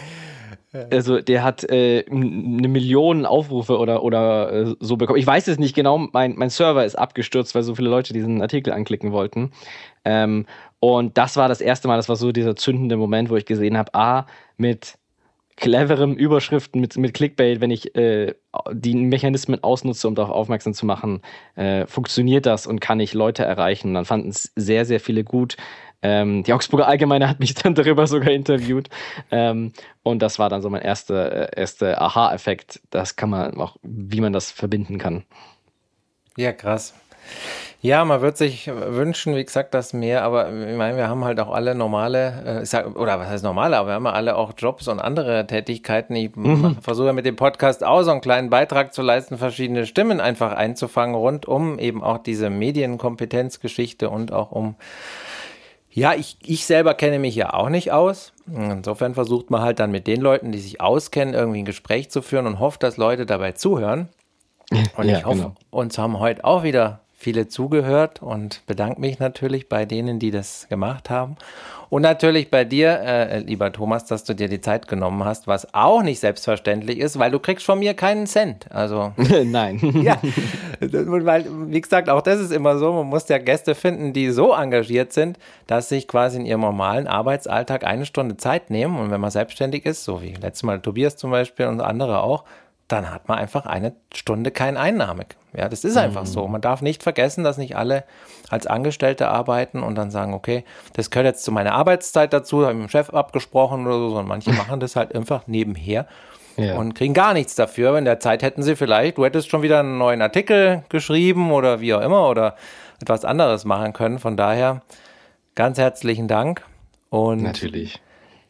also der hat äh, eine Million Aufrufe oder, oder äh, so bekommen. Ich weiß es nicht genau, mein, mein Server ist abgestürzt, weil so viele Leute diesen Artikel anklicken wollten. Ähm, und das war das erste Mal, das war so dieser zündende Moment, wo ich gesehen habe, ah, mit cleverem Überschriften, mit, mit Clickbait, wenn ich äh, die Mechanismen ausnutze, um darauf aufmerksam zu machen, äh, funktioniert das und kann ich Leute erreichen. Und dann fanden es sehr, sehr viele gut. Ähm, die Augsburger Allgemeine hat mich dann darüber sogar interviewt. Ähm, und das war dann so mein erster, äh, erster Aha-Effekt. Das kann man auch, wie man das verbinden kann. Ja, krass. Ja, man wird sich wünschen, wie gesagt, dass mehr, aber ich meine, wir haben halt auch alle normale, äh, ich sag, oder was heißt normale, aber wir haben ja alle auch Jobs und andere Tätigkeiten. Ich Mhm. versuche ja mit dem Podcast auch so einen kleinen Beitrag zu leisten, verschiedene Stimmen einfach einzufangen, rund um eben auch diese Medienkompetenzgeschichte und auch um, ja, ich, ich selber kenne mich ja auch nicht aus. Insofern versucht man halt dann mit den Leuten, die sich auskennen, irgendwie ein Gespräch zu führen und hofft, dass Leute dabei zuhören. Und Ja, ich hoffe, genau. uns haben heute auch wieder viele zugehört und bedanke mich natürlich bei denen, die das gemacht haben. Und natürlich bei dir, äh, lieber Thomas, dass du dir die Zeit genommen hast, was auch nicht selbstverständlich ist, weil du kriegst von mir keinen Cent. Also, Nein. ja, weil, wie gesagt, auch das ist immer so, man muss ja Gäste finden, die so engagiert sind, dass sich quasi in ihrem normalen Arbeitsalltag eine Stunde Zeit nehmen. Und wenn man selbstständig ist, so wie letztes Mal Tobias zum Beispiel und andere auch, dann hat man einfach eine Stunde kein Einnahme. Ja, das ist einfach so. Man darf nicht vergessen, dass nicht alle als Angestellte arbeiten und dann sagen, okay, das gehört jetzt zu meiner Arbeitszeit dazu, habe ich mit dem Chef abgesprochen oder so, sondern manche machen das halt einfach nebenher Ja. und kriegen gar nichts dafür. In der Zeit hätten sie vielleicht, du hättest schon wieder einen neuen Artikel geschrieben oder wie auch immer oder etwas anderes machen können. Von daher ganz herzlichen Dank und Natürlich.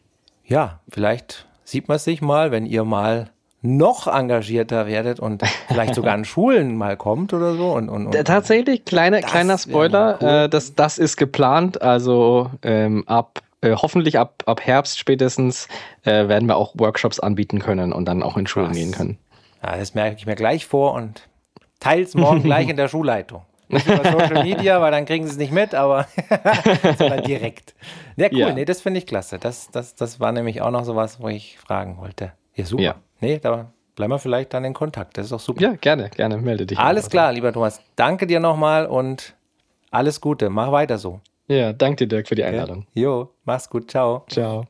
ja, vielleicht sieht man sich mal, wenn ihr mal noch engagierter werdet und vielleicht sogar an Schulen mal kommt oder so. Und, und, und Äh, Tatsächlich, kleine, Das kleiner wär Spoiler, mal cool. äh, das, das ist geplant. Also ähm, ab äh, hoffentlich ab, ab Herbst spätestens äh, werden wir auch Workshops anbieten können und dann auch in Schulen Krass. gehen können. Ja, das merke ich mir gleich vor und teils morgen gleich in der Schulleitung. Nicht über Social Media, weil dann kriegen sie es nicht mit, aber sondern direkt. Ja, cool, Ja. nee, das finde ich klasse. Das, das, das war nämlich auch noch sowas, wo ich fragen wollte. Ja, super. Ja. Nee, da bleiben wir vielleicht dann in Kontakt. Das ist doch super. Ja, gerne, gerne, melde dich. Alles einfach. klar, lieber Thomas. Danke dir nochmal und alles Gute. Mach weiter so. Ja, danke dir, Dirk, für die Einladung. Jo, mach's gut. Ciao. Ciao.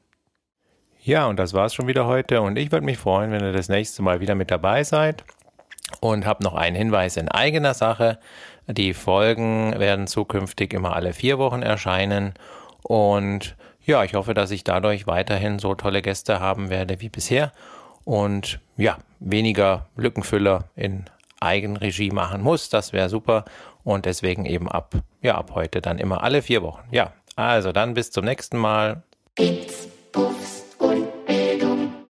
Ja, und das war's schon wieder heute. Und ich würde mich freuen, wenn ihr das nächste Mal wieder mit dabei seid. Und habe noch einen Hinweis in eigener Sache. Die Folgen werden zukünftig immer alle vier Wochen erscheinen. Und ja, ich hoffe, dass ich dadurch weiterhin so tolle Gäste haben werde wie bisher. Und ja, weniger Lückenfüller in Eigenregie machen muss. Das wäre super. Und deswegen eben ab, ja, ab heute dann immer alle vier Wochen. Ja, also dann bis zum nächsten Mal. Bits